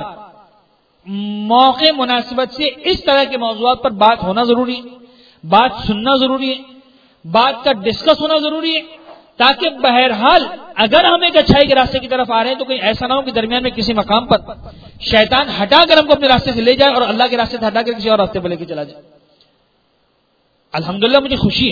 موقع مناسبت سے اس طرح کے موضوعات پر بات ہونا ضروری ہے، بات سننا ضروری ہے، بات کا ڈسکس ہونا ضروری ہے، تاکہ بہرحال اگر ہم ایک اچھائی کے راستے کی طرف آ رہے ہیں تو کہیں ایسا نہ ہو کہ درمیان میں کسی مقام پر شیطان ہٹا کر ہم کو اپنے راستے سے لے جائے اور اللہ کے راستے سے ہٹا کر کسی اور راستے پر لے کے چلا جائے. الحمدللہ مجھے خوشی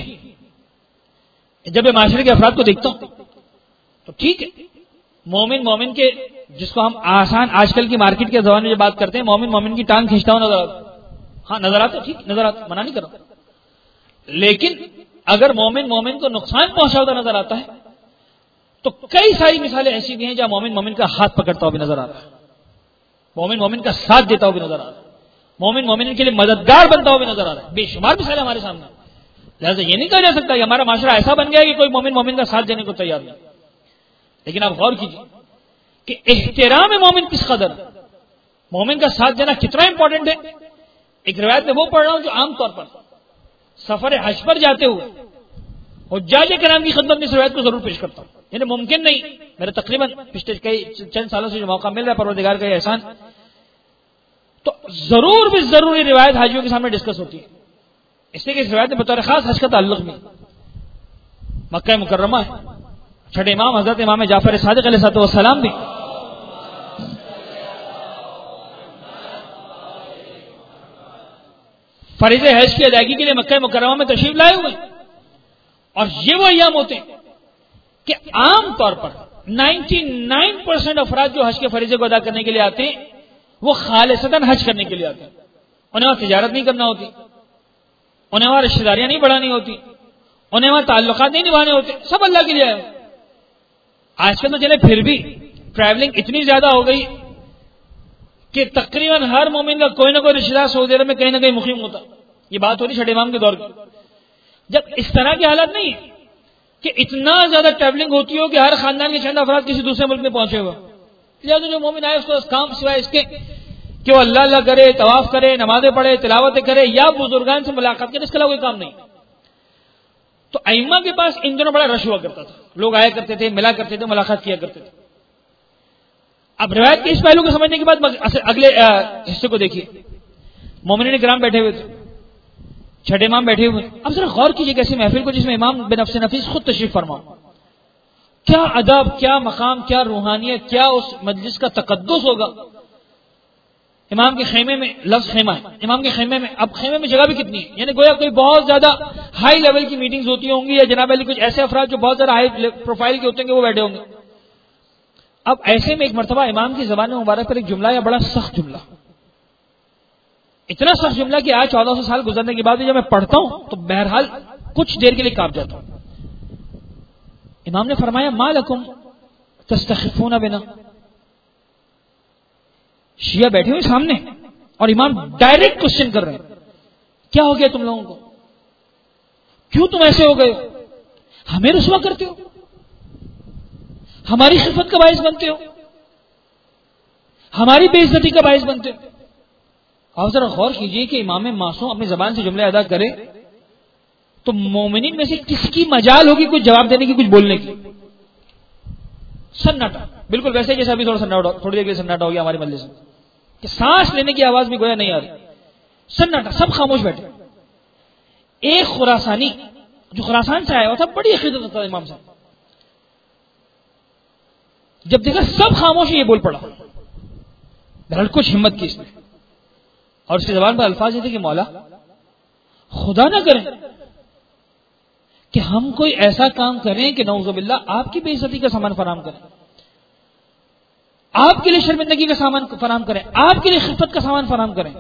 ہے جب میں معاشرے کے افراد کو دیکھتا ہوں تو ٹھیک ہے، مومن مومن کے جس کو ہم آسان آج کل کی مارکیٹ کے زبان میں جو بات کرتے ہیں، مومن مومن کی ٹانگ کھینچتا ہوں نظر آتا، ہاں نظر آتا، ٹھیک نظر آتا، منع نہیں کر رہا، لیکن اگر مومن مومن کو نقصان پہنچا ہوتا نظر آتا ہے تو کئی ساری مثالیں ایسی بھی ہیں جہاں مومن مومن کا ہاتھ پکڑتا ہوا بھی نظر آ رہا ہے، مومن مومن کا ساتھ دیتا ہوا بھی نظر آ رہا ہے، مومن مومن کے لیے مددگار بنتا ہوا بھی نظر آ رہا ہے. بے شمار مثالیں ہمارے سامنے. لہٰذا یہ نہیں کہا جا سکتا کہ ہمارا معاشرہ ایسا بن گیا کہ کوئی مومن مومن کا ساتھ دینے کو تیار نہیں. لیکن آپ غور کیجیے کہ احترام مومن کس قدر، مومن کا ساتھ دینا کتنا امپورٹنٹ ہے. ایک روایت میں وہ پڑھ رہا ہوں جو عام طور پر سفر حج پر جاتے ہوئے حجاج کرام کی خدمت میں اس روایت کو ضرور پیش کرتا ہوں. یعنی ممکن نہیں، میرے تقریباً پچھلے کئی چند سالوں سے جو موقع مل رہا ہے پروردگار کا یہ احسان، تو ضرور بھی ضروری روایت حاجیوں کے سامنے ڈسکس ہوتی ہے. اس لیے کہ اس روایت میں بطور خاص حج کا تعلق بھی مکہ مکرمہ ہے، چھٹے امام حضرت امام جعفر صادق علیہ السلام بھی فریضہ حج کی ادائیگی کے لیے مکہ مکرمہ میں تشریف لائے ہوئے ہیں. اور یہ وہ ایام ہوتے ہیں کہ عام طور پر نائنٹی نائن پرسینٹ افراد جو حج کے فریضے کو ادا کرنے کے لیے آتے ہیں وہ خالصتاً حج کرنے کے لیے آتے ہیں. انہیں وہاں تجارت نہیں کرنا ہوتی، انہیں وہاں رشتہ داریاں نہیں بڑھانی ہوتی، انہیں وہاں تعلقات نہیں نبھانے ہوتے، سب اللہ کے لیے آئے. آج کل تو چلے پھر بھی ٹریولنگ اتنی زیادہ ہو گئی کہ تقریباً ہر مومن کا کوئی نہ کوئی رشتہ دار سعودی عرب میں کہیں نہ کہیں مقیم ہوتا. یہ بات ہو رہی چھٹے امام کے دور کی. جب اس طرح کی حالت نہیں ہے کہ اتنا زیادہ ٹریولنگ ہوتی ہو کہ ہر خاندان کے چند افراد کسی دوسرے ملک میں پہنچے ہوئے، لہٰذا جو مومن آئے اس کو کام سوائے اس کے کہ وہ اللہ اللہ کرے، طواف کرے، نمازیں پڑھے، تلاوتیں کرے یا بزرگان سے ملاقات کرے، اس کے علاوہ کوئی کام نہیں. تو ائمہ کے پاس ان دنوں بڑا رش ہوا کرتا تھا، لوگ آیا کرتے تھے، ملا کرتے تھے، ملاقات کیا کرتے تھے. اب روایت کے اس پہلو کو سمجھنے کے بعد اگلے حصے کو دیکھیے. مومنین کرام بیٹھے ہوئے تھے، چھٹے امام بیٹھے ہوئے. اب ذرا غور کیجیے کیسی محفل کو جس میں امام بنفس نفیس خود تشریف فرما، کیا ادب، کیا مقام، کیا روحانیت، کیا اس مجلس کا تقدس ہوگا. امام کے خیمے میں، لفظ خیمہ ہے، امام کے خیمے میں، اب خیمے میں جگہ بھی کتنی ہے، یعنی گویا کوئی بہت زیادہ ہائی لیول کی میٹنگز ہوتی ہوں گی یا جناب علی کچھ ایسے افراد جو بہت زیادہ ہائی پروفائل کے ہوتے ہیں کہ وہ بیٹھے ہوں گے. اب ایسے میں ایک مرتبہ امام کی زبان مبارک پر ایک جملہ یا بڑا سخت جملہ، اتنا سخت جملہ کہ آج چودہ سو سال گزرنے کے بعد جب میں پڑھتا ہوں تو بہرحال کچھ دیر کے لیے کانپ جاتا ہوں. امام نے فرمایا ما لکم تستخفون بنا. شیعہ بیٹھے ہوئے سامنے اور امام ڈائریکٹ کوشچن کر رہے ہیں، کیا ہو گیا تم لوگوں کو، کیوں تم ایسے ہو گئے ہو، ہمیں رسوا کرتے ہو، ہماری خفت کا باعث بنتے ہو، ہماری بے عزتی کا باعث بنتے ہو. آپ ذرا غور کیجئے کہ امام معصوم اپنی زبان سے جملے ادا کرے تو مومنین میں سے کس کی مجال ہوگی کچھ جواب دینے کی، کچھ بولنے کی. سناٹا، بالکل ویسے جیسا ابھی تھوڑا سناٹا، تھوڑی دیر کے سناٹا ہو گیا ہمارے مجلس میں کہ سانس لینے کی آواز بھی گویا نہیں آ رہی. سناٹا، سب خاموش بیٹھے. ایک خراسانی جو خراسان سے آیا ہوا تھا، بڑی عقیدت رکھتا تھا امام صاحب. جب دیکھا سب خاموش یہ بول پڑا. بہرحال کچھ ہمت کی اس نے, اور اس کی زبان پر الفاظ یہ تھے کہ مولا خدا نہ کریں کہ ہم کوئی ایسا کام کریں کہ نعوذ باللہ آپ کی بے عزتی کا سامان فراہم کریں, آپ کے لیے شرمندگی کا سامان فراہم کریں, آپ کے لیے خفت کا سامان فراہم کریں.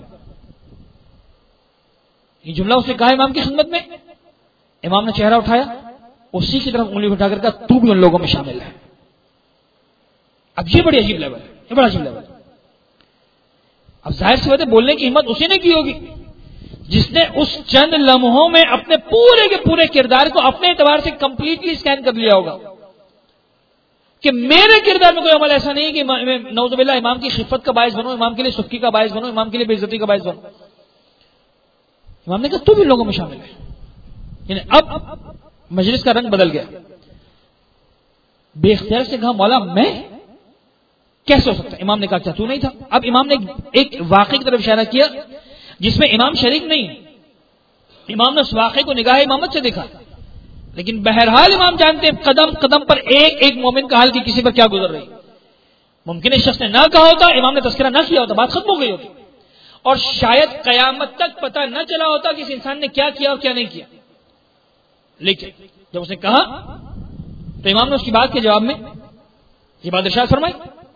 یہ جملہ اس نے کہا امام کی خدمت میں. امام نے چہرہ اٹھایا, اسی کی طرف انگلی اٹھا کر کہا تو بھی ان لوگوں میں شامل ہے. اب یہ بڑی عجیب لیول ہے, یہ بڑا عجیب لیول ہے. اب ظاہر سی بات ہے بولنے کی ہمت اسی نے کی ہوگی جس نے اس چند لمحوں میں اپنے پورے کے پورے کردار کو اپنے اعتبار سے کمپلیٹلی اسکین کر لیا ہوگا کہ میرے کردار میں کوئی عمل ایسا نہیں کہ نعوذ باللہ امام کی خفت کا باعث بنو, امام کے لیے سفکی کا باعث بنو, امام کے لیے بے عزتی کا باعث بنو. امام نے کہا تو بھی لوگوں میں شامل ہے. یعنی اب مجلس کا رنگ بدل گیا. بے اختیار سے کہا مولا میں کیسے ہو سکتا ہے؟ امام نے کہا کیا تو نہیں تھا؟ اب امام نے ایک واقعے کی طرف اشارہ کیا جس میں امام شریک نہیں. امام نے اس واقعے کو نگاہ امامت سے دیکھا, لیکن بہرحال امام جانتے ہیں قدم قدم پر ایک ایک مومن کا حال کی کسی پر کیا گزر رہی. ممکن ہے شخص نے نہ کہا ہوتا, امام نے تذکرہ نہ کیا ہوتا, بات ختم ہو گئی ہوتی, اور شاید قیامت تک پتہ نہ چلا ہوتا کہ اس انسان نے کیا کیا اور کیا نہیں کیا. لیکن جب اس نے کہا تو امام نے اس کی بات کے جواب میں یہ بات ارشاد فرمائی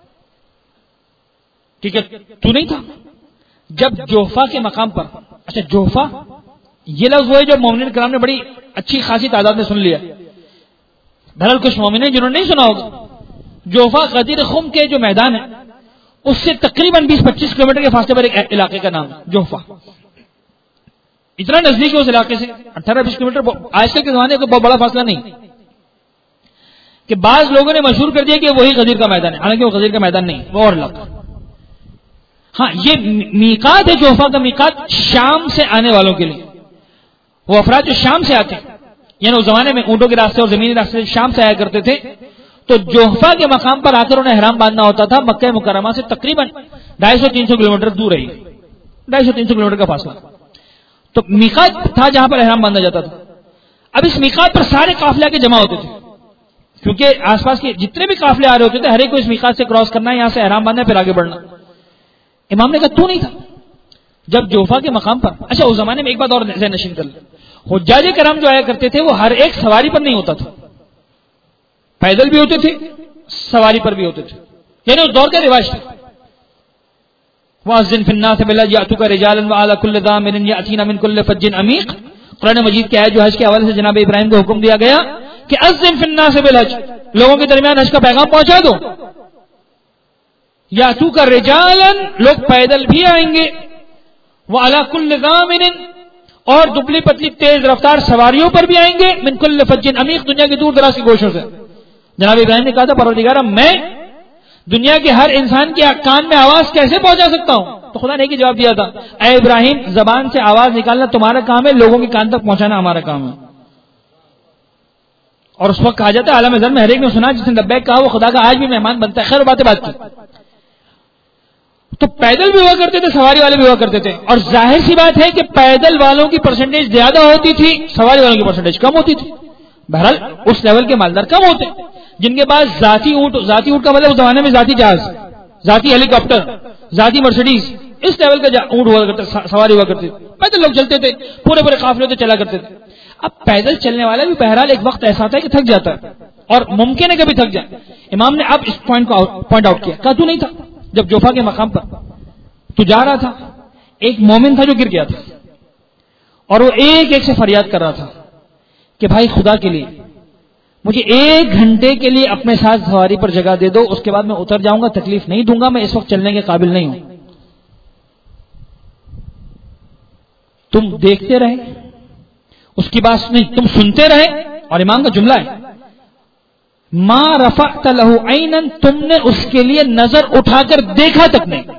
ٹھیک ہے تو نہیں تھا. جب جوفا کے مقام پر, اچھا جوفا یہ لفظ وہ ہے جو مومنین کرام نے بڑی اچھی خاصی تعداد میں سن لیا. بہرحال کچھ مومنین جنہوں نے نہیں سنا ہوگا, جوفا غدیر خم کے جو میدان ہے اس سے تقریباً بیس پچیس کلو میٹر کے فاصلے پر ایک علاقے کا نام ہے جوفا. اتنا نزدیک ہے اس علاقے سے, اٹھارہ بیس کلو میٹر. آج کل کے زمانے کا بہت بڑا فاصلہ نہیں کہ بعض لوگوں نے مشہور کر دیا کہ وہی غدیر کا میدان ہے, حالانکہ وہ غدیر کا میدان نہیں, وہ اور علاقہ. ہاں یہ میقات ہے جوفا کا. میقات شام سے آنے والوں کے لیے, وہ افراد جو شام سے آتے ہیں, یعنی اس زمانے میں اونٹوں کے راستے اور زمینی راستے سے شام سے آیا کرتے تھے, تو جوفا کے مقام پر آ کر انہیں احرام باندھنا ہوتا تھا. مکہ مکرمہ سے تقریباً ڈھائی سو تین سو کلو میٹر دور ہے, ڈھائی سو تین سو کلو میٹر کا فاصلہ. تو میقات تھا جہاں پر احرام باندھا جاتا تھا. اب اس میقات پر سارے قافلے آ کے جمع ہوتے تھے, کیونکہ آس پاس کے جتنے بھی قافلے آ رہے ہوتے تھے ہر ایک کو اس میقات سے کراس کرنا ہے, یہاں سے احرام باندھنا ہے, پھر آگے بڑھنا. امام نے کہا تو نہیں تھا جب جوفا کے مقام پر. اچھا اس زمانے میں ایک بات اور ذہن نشین کر لیں, حجاج کرام جو آیا کرتے تھے وہ ہر ایک سواری پر نہیں ہوتا تھا, پیدل بھی ہوتے تھے, سواری پر بھی ہوتے تھے, یعنی اس دور کا رواج تھا. وَأَذِّنْ فِي النَّاسِ بِالْحَجِّ يَأْتُوكَ رِجَالًا وَعَلَى كُلِّ ضَامِرٍ يَأْتِينَ مِنْ كُلِّ فَجٍّ عَمِيقٍ. قرآن مجید کی آیت جو حج کے حوالے سے جناب ابراہیم کو حکم دیا گیا کہ اذن فی الناس بالحج, لوگوں کے درمیان حج کا پیغام پہنچا دو. یاتوک رجالا, لوگ پیدل بھی آئیں گے, وعلی کل ضامر, اور دبلی پتلی تیز رفتار سواریوں پر بھی آئیں گے, من کل فج عمیق, دنیا کے دور دراز کی گوشوں سے. جناب ابراہیم نے کہا تھا پروردگارا میں دنیا کے ہر انسان کے کان میں آواز کیسے پہنچا سکتا ہوں؟ تو خدا نے ایک جواب دیا تھا, اے ابراہیم زبان سے آواز نکالنا تمہارا کام ہے, لوگوں کے کان تک پہنچانا ہمارا کام ہے. اور اس وقت کہا جاتا ہے عالم ذر میں ہر ایک نے سنا جس نے لبیک کہا وہ خدا کا آج بھی مہمان بنتا ہے. خیر باتیں بات کی, تو پیدل بھی ہوا کرتے تھے, سواری والے بھی ہوا کرتے تھے, اور ظاہر سی بات ہے کہ پیدل والوں کی پرسنٹیج زیادہ ہوتی تھی, سواری والوں کی پرسنٹیج کم ہوتی تھی. بہرحال اس لیول کے مالدار کم ہوتے جن کے پاس ذاتی اونٹ, ذاتی اونٹ کا مطلب اس زمانے میں ذاتی جہاز, ذاتی ہیلی کاپٹر, ذاتی مرسیڈیز, اس لیول کا اونٹ ہوا کرتے, سواری ہوا کرتے. پیدل لوگ چلتے تھے, پورے پورے قافلے تو چلا کرتے تھے. اب پیدل چلنے والا بھی بہرحال ایک وقت ایسا آتا ہے کہ تھک جاتا ہے, اور ممکن ہے کبھی تھک جائے. امام نے اب اس پوائنٹ کو پوائنٹ آؤٹ کیا, کہا تو نہیں تھا جب جوفا کے مقام پر تو جا رہا تھا, ایک مومن تھا جو گر گیا تھا, اور وہ ایک ایک سے فریاد کر رہا تھا کہ بھائی خدا کے لیے مجھے ایک گھنٹے کے لیے اپنے ساتھ سواری پر جگہ دے دو, اس کے بعد میں اتر جاؤں گا, تکلیف نہیں دوں گا, میں اس وقت چلنے کے قابل نہیں ہوں. تم دیکھتے رہے, اس کی بات نہیں, تم سنتے رہے. اور امام کا جملہ ہے ما رفعت له عینا, تم نے اس کے لیے نظر اٹھا کر دیکھا تک نہیں,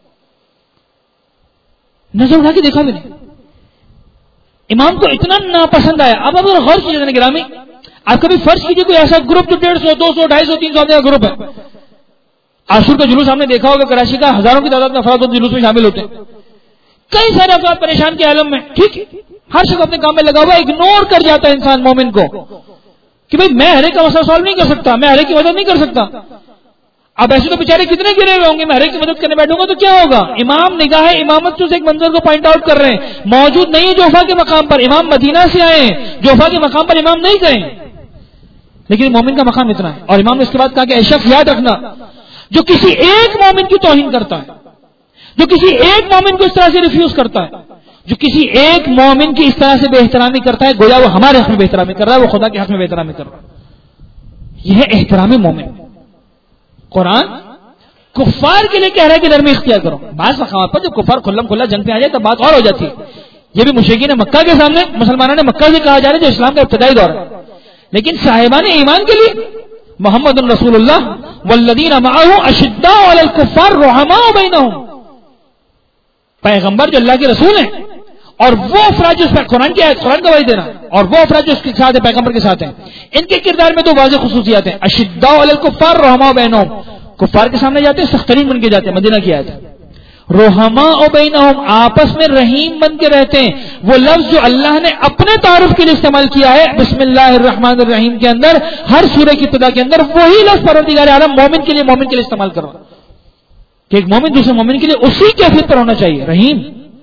نظر اٹھا کے دیکھا بھی نہیں. امام کو اتنا ناپسند آیا. اب اگر غور کیجیے گرامی, آپ کبھی فرض کیجیے کوئی ایسا گروپ جو ڈیڑھ سو دو سو ڈھائی سو تین سو کا گروپ ہے. عاشور کا جلوس ہم نے دیکھا ہوگا, کراچی کا ہزاروں کی تعداد میں افراد جلوس میں شامل ہوتے ہیں, کئی سارے افراد پریشان کے عالم میں. ٹھیک ہے, ہر شخص اپنے کام میں لگا ہوا, اگنور کر جاتا ہے انسان مومن کو کہ بھائی میں ہر ایک کا مسئلہ سالو نہیں کر سکتا, میں ہر ایک کی مدد نہیں کر سکتا. اب ایسے تو بیچارے کتنے گرے ہوئے ہوں گے، میں ہر ایک کی مدد کرنے بیٹھوں گا تو کیا ہوگا؟ امام نگاہ امامت سے ایک منظر کو پوائنٹ آؤٹ کر رہے ہیں، موجود نہیں ہے جوفا کے مقام پر، امام مدینہ سے آئے ہیں، جوفا کے مقام پر امام نہیں گئے، لیکن مومن کا مقام اتنا ہے. اور امام نے اس کے بعد کہا کہ اے شخص یاد رکھنا، جو کسی ایک مومن کی توہین کرتا ہے، جو کسی ایک مومن کو اس طرح سے ریفیوز کرتا ہے، جو کسی ایک مومن کی اس طرح سے بے احترامی کرتا ہے، گویا وہ ہمارے حق میں بے احترامی کر رہا ہے، وہ خدا کے حق میں بے احترامی کر رہا ہے. یہ ہے احترام مومن. قرآن کفار کے لیے کہہ رہا ہے کہ نرمی اختیار کرو. بعض مقامات پر جب کفار کھلم کھلا جنگ پہ آ جائے تب بات اور ہو جاتی ہے. یہ بھی مشرکین مکہ کے سامنے مسلمانوں نے مکہ سے کہا جا رہا ہے جو اسلام کا ابتدائی دور ہے، لیکن صاحبان ایمان کے لیے محمد رسول اللہ والذین معہ اشداء علی الکفار رحماء بینہم، پیغمبر جو اللہ کے رسول ہیں اور وہ افراد جو اس پر قرآن کی آیت قرآن کا وحی دینا اور وہ افراد جو اس کے ساتھ ہیں پیغمبر کے ساتھ ہیں، ان کے کردار میں تو واضح خصوصیات ہیں. اشداء علی الکفار رحماء بینہم، کفار کے سامنے جاتے ہیں سخت ترین بن کے جاتے ہیں، مدینہ کی آیت ہے. رحماء بینہم، آپس میں رحیم بن کے رہتے ہیں. وہ لفظ جو اللہ نے اپنے تعارف کے لیے استعمال کیا ہے بسم اللہ الرحمن الرحیم کے اندر، ہر سورہ کی ابتدا کے اندر، وہی لفظ پروردگار عالم مومن کے لیے مومن کے لیے استعمال کر رہا کہ ایک مومن دوسرے مومن کے لیے اسی کیفیت پر ہونا چاہیے، رحیم.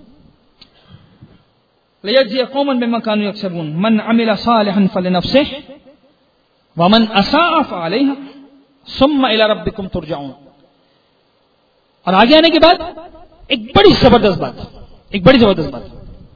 لیجزی قوما بما كانوا یکسبون من عمل صالحا فلنفسه ومن اساء فعليها ثم الى ربكم ترجعون. اور آگے آنے کے بعد ایک بڑی زبردست بات، ایک بڑی زبردست بات،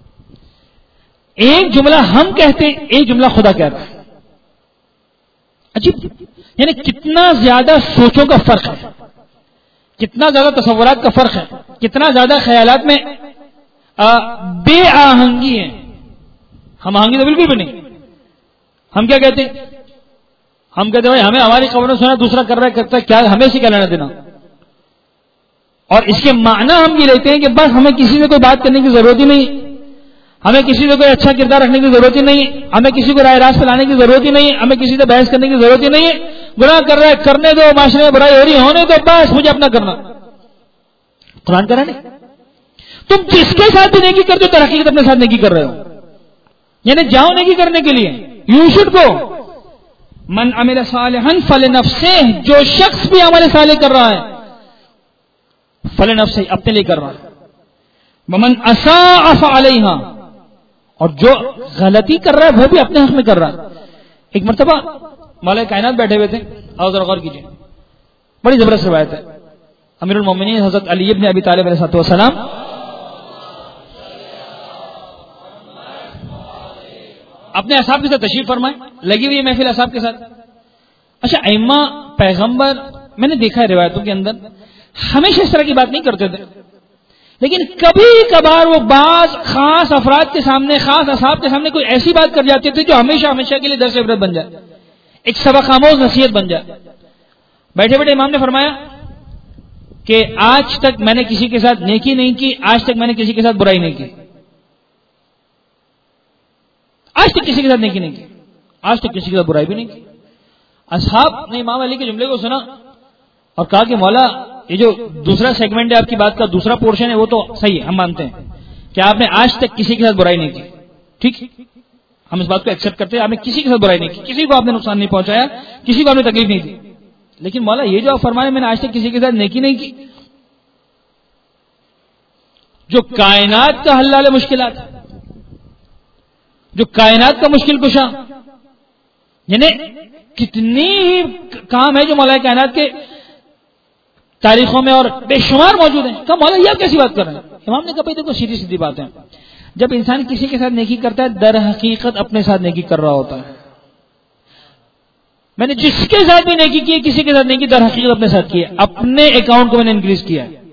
ایک جملہ ہم کہتے ہیں، ایک جملہ خدا کہہ رہا ہے. عجیب، یعنی کتنا زیادہ سوچوں کا فرق ہے، کتنا زیادہ تصورات کا فرق ہے، کتنا زیادہ خیالات میں بے آہنگی ہے. ہم آہنگی تو بالکل بھی نہیں. ہم کیا کہتے ہیں؟ ہم کہتے ہیں ہمیں ہماری خبروں سنا دوسرا کر رہا ہے کرتا ہے، کیا ہمیں سے کیا لینا دینا. اور اس کے معنی ہم یہ لیتے ہیں کہ بس ہمیں کسی سے کوئی بات کرنے کی ضرورت ہی نہیں، ہمیں کسی سے کوئی اچھا کردار رکھنے کی ضرورت ہی نہیں، ہمیں کسی کو رائے راست پہ لانے کی ضرورت ہی نہیں، ہمیں کسی سے بحث کرنے کی ضرورت ہی نہیں ہے. گناہ کر رہا ہے کرنے دو، معاشرے میں برائی ہو رہی ہونے دو، بس مجھے اپنا کرنا. قرآن کہہ رہا نہیں تم جس کے ساتھ بھی نیکی کرتے ہو در حقیقت اپنے ساتھ نیکی کر رہے ہو، یعنی جاؤ نیکی کرنے کے لیے. You should go. من عمل صالحا فلنفسہ، جو شخص بھی عمل صالح کر رہا ہے فلنفسہ، اپنے لیے کر رہا ہے. ومن اساء فعلیہا، اور جو غلطی کر رہا ہے وہ بھی اپنے حق میں کر رہا ہے. ایک مرتبہ مولا کائنات بیٹھے ہوئے تھے، اور ذرا غور کیجیے، بڑی زبردست روایت ہے. امیر المومنین حضرت علی ابن ابی طالب علیہ السلام اپنے اصحاب کے ساتھ تشریف فرمائے، لگی ہوئی محفل اصحاب کے ساتھ. اچھا، ائمہ پیغمبر میں نے دیکھا ہے روایتوں کے اندر ہمیشہ اس طرح کی بات نہیں کرتے تھے، لیکن کبھی کبھار وہ بعض خاص افراد کے سامنے، خاص اصحاب کے سامنے کوئی ایسی بات کر جاتے تھے جو ہمیشہ ہمیشہ کے لیے درس عبرت بن جائے، ایک سبق آموز نصیحت بن جائے. بیٹھے بیٹھے امام نے فرمایا کہ آج تک میں نے کسی کے ساتھ نیکی نہیں کی، آج تک میں نے کسی کے ساتھ برائی نہیں کی، آج تک کسی کے ساتھ نیکی نہیں کی، آج تک کسی کے ساتھ برائی بھی نہیں کی. اصحاب نے امام علی کے جملے کو سنا اور کہا کہ مولا یہ جو دوسرا سیگمنٹ ہے آپ کی بات کا، دوسرا پورشن ہے، وہ تو صحیح ہے، ہم مانتے ہیں کہ آپ نے آج تک کسی کے ساتھ برائی نہیں کی، ٹھیک، ہم اس بات کو ایکسپٹ کرتے ہیں، آپ نے کسی کے ساتھ برائی نہیں کی، کسی کو آپ نے نقصان نہیں پہنچایا، کسی کو آپ نے تکلیف نہیں دی. لیکن مولا یہ جو آپ فرمائے میں نے آج تک کسی کے ساتھ نیکی نہیں کی، جو کائنات کا حل حل مشکلات، جو کائنات کا مشکل کشا، یعنی کتنی ہی کام ہے جو مولا کائنات کے تاریخوں میں اور بے شمار موجود ہیں. کہ مولا یہ آپ کیسی بات کر رہے ہیں؟ امام نے کہا بھائی دیکھو سیدھی سیدھی بات ہے، جب انسان کسی کے ساتھ نیکی کرتا ہے در حقیقت اپنے ساتھ نیکی کر رہا ہوتا ہے. میں نے جس کے ساتھ بھی نیکی کی، کسی کے ساتھ نیکی در حقیقت اپنے ساتھ کی ہے، اپنے اکاؤنٹ کو میں نے انکریز کیا ہے.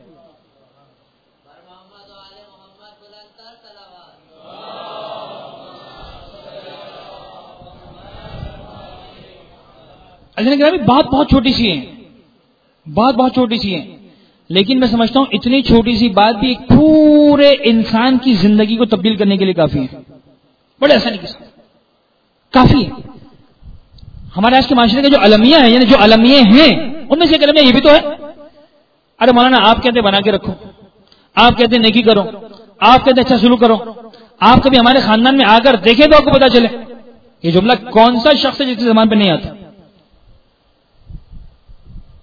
بات بہت چھوٹی سی ہے، بات بہت چھوٹی سی ہے، لیکن میں سمجھتا ہوں اتنی چھوٹی سی بات بھی ایک پورے انسان کی زندگی کو تبدیل کرنے کے لیے کافی ہے، بڑے آسانی کے ساتھ کافی ہے. ہمارے آج کے معاشرے کے جو المیہ ہیں، یعنی جو المیہ ہیں، ان میں سے ایک المیہ یہ بھی تو ہے. ارے مولانا آپ کہتے بنا کے رکھو، آپ کہتے نیکی کرو، آپ کہتے اچھا سلوک کرو، آپ کبھی ہمارے خاندان میں آ کر دیکھیں تو آپ کو پتا چلے. یہ جملہ کون سا شخص ہے جس کی زبان پہ نہیں آتا؟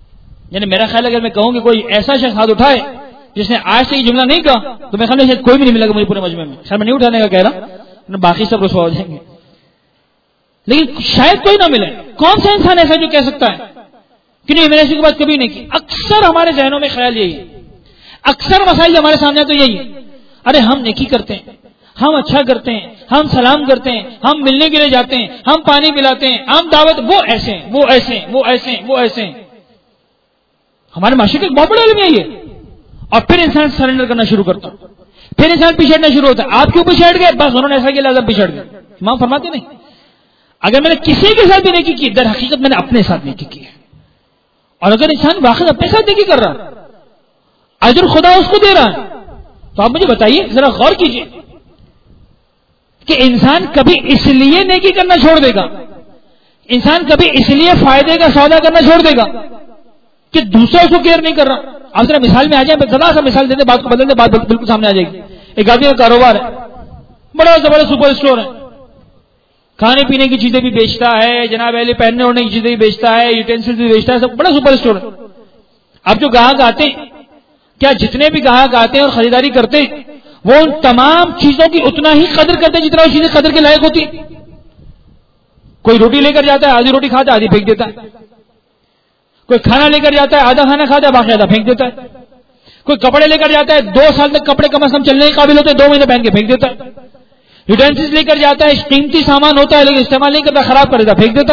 یعنی میرا خیال اگر میں کہوں کہ کوئی ایسا شخص ہاتھ اٹھائے جس نے آج سے یہ جملہ نہیں کہا تو میں خیال میں کوئی بھی نہیں ملے گا مجھے پورے مجمع میں. خیر میں نہیں اٹھانے کا کہہ رہا, باقی سب رسوا ہو جائیں گے, لیکن شاید کوئی نہ ملے. کون سا انسان ایسا جو کہہ سکتا ہے کہ نہیں میں نے ایسی کوئی بات کبھی نہیں کی. اکثر ہمارے ذہنوں میں خیال یہی ہے, اکثر مسائل ہمارے سامنے تو یہی ہے, ارے ہم نیکی کرتے ہیں, ہم اچھا کرتے ہیں, ہم سلام کرتے ہیں, ہم ملنے کے لیے جاتے ہیں, ہم پانی پلاتے ہیں, ہم دعوت, وہ ایسے ہیں وہ ایسے ہیں وہ ایسے ہیں وہ ایسے ہیں. ہمارے معاشرے کا ایک بہت بڑا علم ہے یہ. اور پھر انسان سرنڈر کرنا شروع کرتا, پھر انسان پیچھے ہٹنا شروع ہوتا ہے. آپ کیوں پیچھے ہٹ گئے؟ بس انہوں نے ایسا کیا لہذا پیچھے ہٹ گئے. امام فرماتے نہیں, اگر میں نے کسی کے ساتھ بھی نیکی کی در حقیقت میں نے اپنے ساتھ نیکی کی ہے. اور اگر انسان واقعی اپنے ساتھ نیکی کر رہا اجر خدا اس کو دے رہا ہے, تو آپ مجھے بتائیے, ذرا غور کیجیے کہ انسان کبھی اس لیے نیکی کرنا چھوڑ دے گا, انسان کبھی اس لیے فائدے کا سودا کرنا چھوڑ دے گا کہ دوسرا اس کو کیئر نہیں کر رہا. آپ ذرا مثال میں آ جائیں, ذرا سا مثال دیتے بات کو بدل دیں, بات بالکل سامنے آ جائے گی. ایک آدمی کا کاروبار ہے, بڑا زبردست سپر اسٹور ہے, کھانے پینے کی چیزیں بھی بیچتا ہے, جناب اہل پہننے اوڑھنے کی چیزیں بھی بیچتا ہے, یوٹینسل بھی بیچتا ہے, سب بڑا سپر اسٹور ہے. اب جو گاہک آتے ہیں, کیا جتنے بھی گاہک آتے ہیں اور خریداری کرتے ہیں وہ ان تمام چیزوں کی اتنا ہی قدر کرتے ہیں جتنا وہ چیزیں قدر کے لائق ہوتی. کوئی روٹی لے کر جاتا ہے, آدھی روٹی کھاتا ہے, آدھی پھینک دیتا ہے. کوئی کھانا لے کر جاتا ہے, آدھا کھانا کھاتا ہے, باقی آدھا پھینک دیتا ہے. کوئی کپڑے لے کر جاتا ہے, دو سال تک کپڑے کم از کم چلنے کے قابل ہوتے ہیں, دو مہینے پہن کے پھینک دیتا ہے. یوٹینسلس لے کر جاتا ہے, قیمتی سامان ہوتا ہے لیکن استعمال نہیں کرتا, خراب کر دیتا, پھینک دیتا.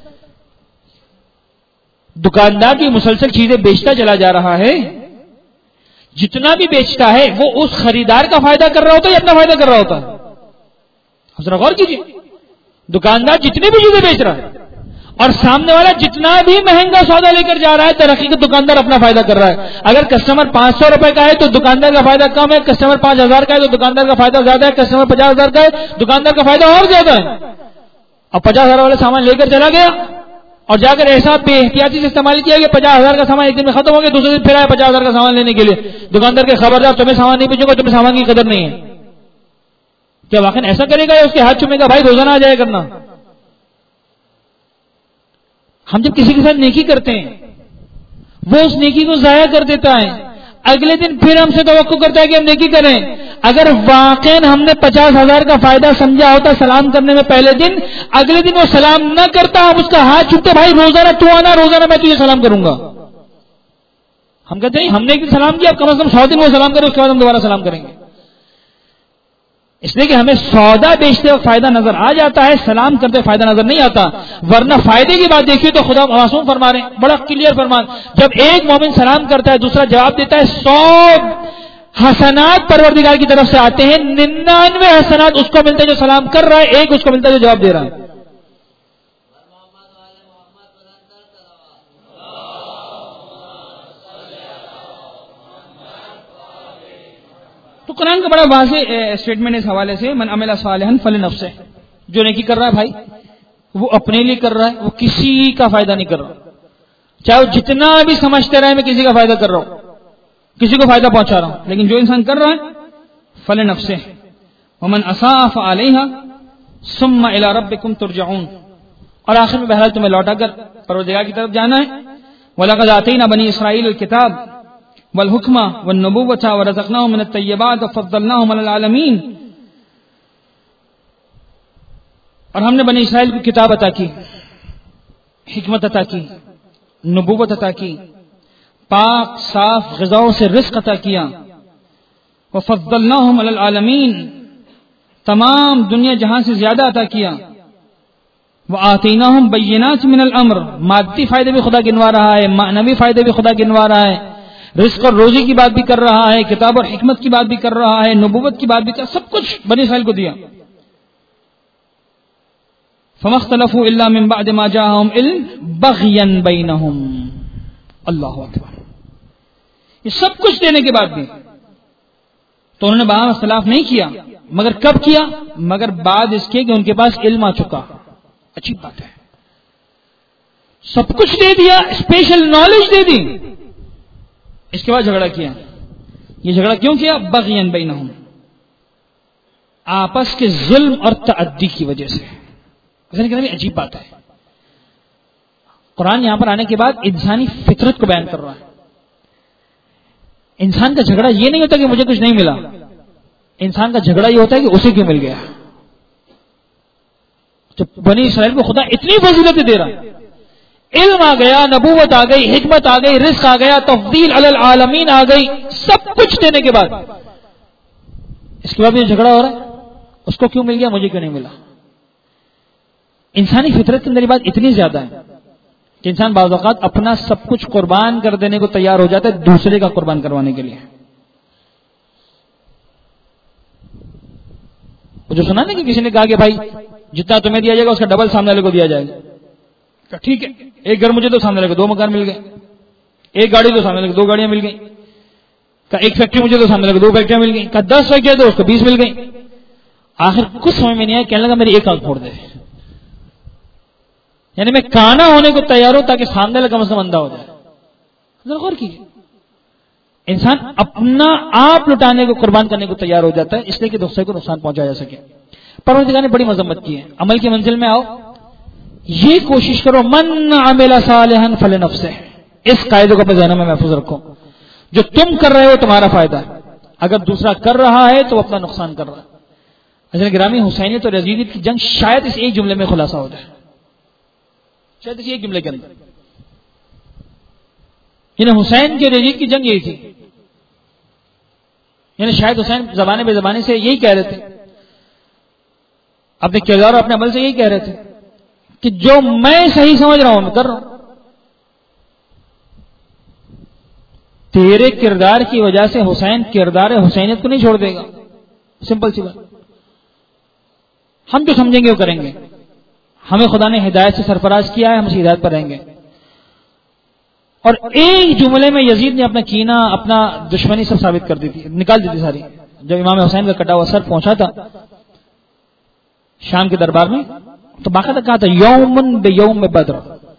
دکاندار کی مسلسل چیزیں بیچتا چلا جا رہا ہے, جتنا بھی بیچتا ہے وہ اس خریدار کا فائدہ کر رہا ہوتا ہے یا اپنا فائدہ کر رہا ہوتا ہے؟ ذرا غور کیجیے. دکاندار جتنی بھی چیزیں بیچ رہا ہے اور سامنے والا جتنا بھی مہنگا سودا لے کر جا رہا ہے, ترقی کا دکاندار اپنا فائدہ کر رہا ہے. اگر کسٹمر پانچ سو روپے کا ہے تو دکاندار کا فائدہ کم ہے, کسٹمر پانچ ہزار کا ہے تو دکاندار کا فائدہ زیادہ ہے, کسٹمر پچاس ہزار کا ہے دکاندار کا فائدہ اور زیادہ ہے. اب پچاس ہزار والا سامان لے کر چلا گیا اور جا کر ایسا بے احتیاطی سے استعمال کیا کہ پچاس ہزار کا سامان ایک دن میں ختم ہو گیا, دوسرے دن پھر آیا پچاس ہزار کا سامان لینے کے لیے. دکاندار کے خبردار, تمہیں سامان نہیں بیچوں گا, تمہیں سامان کی قدر نہیں ہے. کیا واقعی ایسا کرے گا یا اس کے ہاتھ چومے گا, بھائی روزانہ آ جائے کرنا. ہم جب کسی کے ساتھ نیکی کرتے ہیں وہ اس نیکی کو ضائع کر دیتا ہے, اگلے دن پھر ہم سے توقع کرتا ہے کہ ہم نیکی کریں. اگر واقعا ہم نے پچاس ہزار کا فائدہ سمجھا ہوتا سلام کرنے میں پہلے دن, اگلے دن وہ سلام نہ کرتا, ہم اس کا ہاتھ چھوٹتے, بھائی روزانہ تو آنا, روزانہ میں تجھے سلام کروں گا. ہم کہتے ہیں ہم نے ایک دن سلام کیا, اب کم از کم سو دن وہ سلام کرے, اس کے بعد ہم دوبارہ سلام کریں گے. اس لیے کہ ہمیں سودا بیچتے وقت فائدہ نظر آ جاتا ہے, سلام کرتے فائدہ نظر نہیں آتا. ورنہ فائدے کی بات دیکھیے تو خدا معصوم فرما رہے ہیں, بڑا کلیئر فرمان, جب ایک مومن سلام کرتا ہے دوسرا جواب دیتا ہے, سو حسنات پروردگار کی طرف سے آتے ہیں, ننانوے حسنات اس کو ملتے جو سلام کر رہا ہے, ایک اس کو ملتا جو جواب دے رہا ہے. تو قرآن کا بڑا واضح اسٹیٹمنٹ اس حوالے سے, من عمل صالحا فلنفسہ, جو نیکی کر رہا ہے بھائی وہ اپنے لیے کر رہا ہے, وہ کسی کا فائدہ نہیں کر رہا. چاہے وہ جتنا بھی سمجھتے رہے میں کسی کا فائدہ کر رہا ہوں, کسی کو فائدہ پہنچا رہا ہوں, لیکن جو انسان کر رہا ہے فلنفسہ. ومن اساء فعلیہا ثم الی ربکم ترجعون. اور آخر میں بہرحال تمہیں لوٹا کر پروردگار کی طرف جانا ہے. وَلَقَدْ آتَيْنَا بَنِي إِسْرَائِيلَ الْكِتَابَ وَالْحُكْمَ وَالنُّبُوَّةَ وَرَزَقْنَاهُم مِّنَ الطَّيِّبَاتِ وَفَضَّلْنَاهُمْ عَلَى الْعَالَمِينَ. اور ہم نے بنی اسرائیل کو کتاب عطا کی, حکمت عطا کی, نبوت عطا کی, پاک صاف غذاؤں سے رزق عطا کیا. وَفَضَّلْنَاهُمْ عَلَى الْعَالَمِينَ, تمام دنیا جہاں سے زیادہ عطا کیا. وَآتَيْنَاهُمْ بَيِّنَاتٍ مِّنَ الْأَمْرِ, مادی فائدے بھی خدا گنوا رہا ہے, معنوی فائدے بھی خدا گنوا رہا ہے, رزق اور روزی کی بات بھی کر رہا ہے, کتاب اور حکمت کی بات بھی کر رہا ہے, نبوت کی بات بھی کر, سب کچھ بنی اسرائیل کو دیا. فَمَا اخْتَلَفُوا إِلَّا مِن بَعْدِ مَا جَاءَهُمْ عِلْمٌ بَغْيًا بَيْنَهُمْ. اللہ اکبر. یہ سب کچھ دینے کے بعد بھی تو انہوں نے باہم اختلاف نہیں کیا, مگر کب کیا؟ مگر بعد اس کے کہ ان کے پاس علم آ چکا. اچھی بات ہے, سب کچھ دے دیا, اسپیشل نالج دے دی, اس کے بعد جھگڑا کیا. یہ جھگڑا کیوں کیا؟ بغیاً بینہم, آپس کے ظلم اور تعدی کی وجہ سے. عجیب بات ہے, قرآن یہاں پر آنے کے بعد انسانی فطرت کو بیان کر رہا ہے. انسان کا جھگڑا یہ نہیں ہوتا کہ مجھے کچھ نہیں ملا، انسان کا جھگڑا یہ ہوتا ہے کہ اسے کیوں مل گیا. جب بنی اسرائیل کو خدا اتنی فضیلتیں دے رہا ہے، علم آ گیا، نبوت آ گئی، حکمت آ گئی، رزق آ گیا، تفضیل علی العالمین آ گئی، سب کچھ دینے کے بعد اس کے بعد یہ جھگڑا ہو رہا ہے، اس کو کیوں مل گیا مجھے کیوں نہیں ملا. انسانی فطرت کے اندر یہ بات اتنی زیادہ ہے کہ انسان بعض اوقات اپنا سب کچھ قربان کر دینے کو تیار ہو جاتا ہے دوسرے کا قربان کروانے کے لیے. جو سنا نا کہ کسی نے کہا کہ بھائی جتنا تمہیں دیا جائے گا اس کا ڈبل سامنے والے کو دیا جائے گا. ٹھیک ہے، ایک گھر مجھے تو سامنے والے کو دو مکان مل گئے، ایک گاڑی تو سامنے والے کو دو گاڑیاں مل گئی، ایک فیکٹری مجھے تو سامنے والے کو دو فیکٹریاں مل گئی، دس فیکٹریاں تو اس کو بیس مل گئی. آخر کچھ سمجھ میں نہیں آیا، کہنے لگا میری ایک آنکھ پھوڑ دے. یعنی میں کانا ہونے کو تیار ہوں تاکہ سامنے والا کم از کم اندھا ہو جائے. ذرا غور کیجیے، انسان اپنا آپ لٹانے کو قربان کرنے کو تیار ہو جاتا ہے اس لیے کہ دوسرے کو نقصان پہنچایا جا سکے. پروردگار نے بڑی مذمت کی ہے. عمل کی منزل میں آؤ، یہ کوشش کرو من عمل صالحا فلنفسہ، اس قاعدے کو اپنے ذہن میں محفوظ رکھو. جو تم کر رہے ہو تمہارا فائدہ ہے، اگر دوسرا کر رہا ہے تو اپنا نقصان کر رہا ہے. حضرت گرامی حسینیت اور یزیدیت کی جنگ شاید اس ایک جملے میں خلاصہ ہو جائے، شاید اس ایک جملے کے اندر. یعنی حسین کی اور یزید کی جنگ یہی تھی. یعنی شاید حسین زبانے بے زبانے سے یہی کہہ رہے تھے، اپنے کردار اور اپنے عمل سے یہی کہہ رہے تھے کہ جو میں صحیح سمجھ رہا ہوں میں کر رہا ہوں. تیرے کردار کی وجہ سے حسین کردار حسینیت کو نہیں چھوڑ دے گا. سمپل سی بات. ہم جو سمجھیں گے وہ کریں گے. ہمیں خدا نے ہدایت سے سرفراز کیا ہے، ہم اس ہدایت پر رہیں گے. اور ایک جملے میں یزید نے اپنا کینہ، اپنا دشمنی سب ثابت کر دی تھی، نکال دی تھی ساری. جب امام حسین کا کٹا ہوا سر پہنچا تھا شام کے دربار میں تو باقاعدہ کہا تھا یومن بے یوم میں بدر،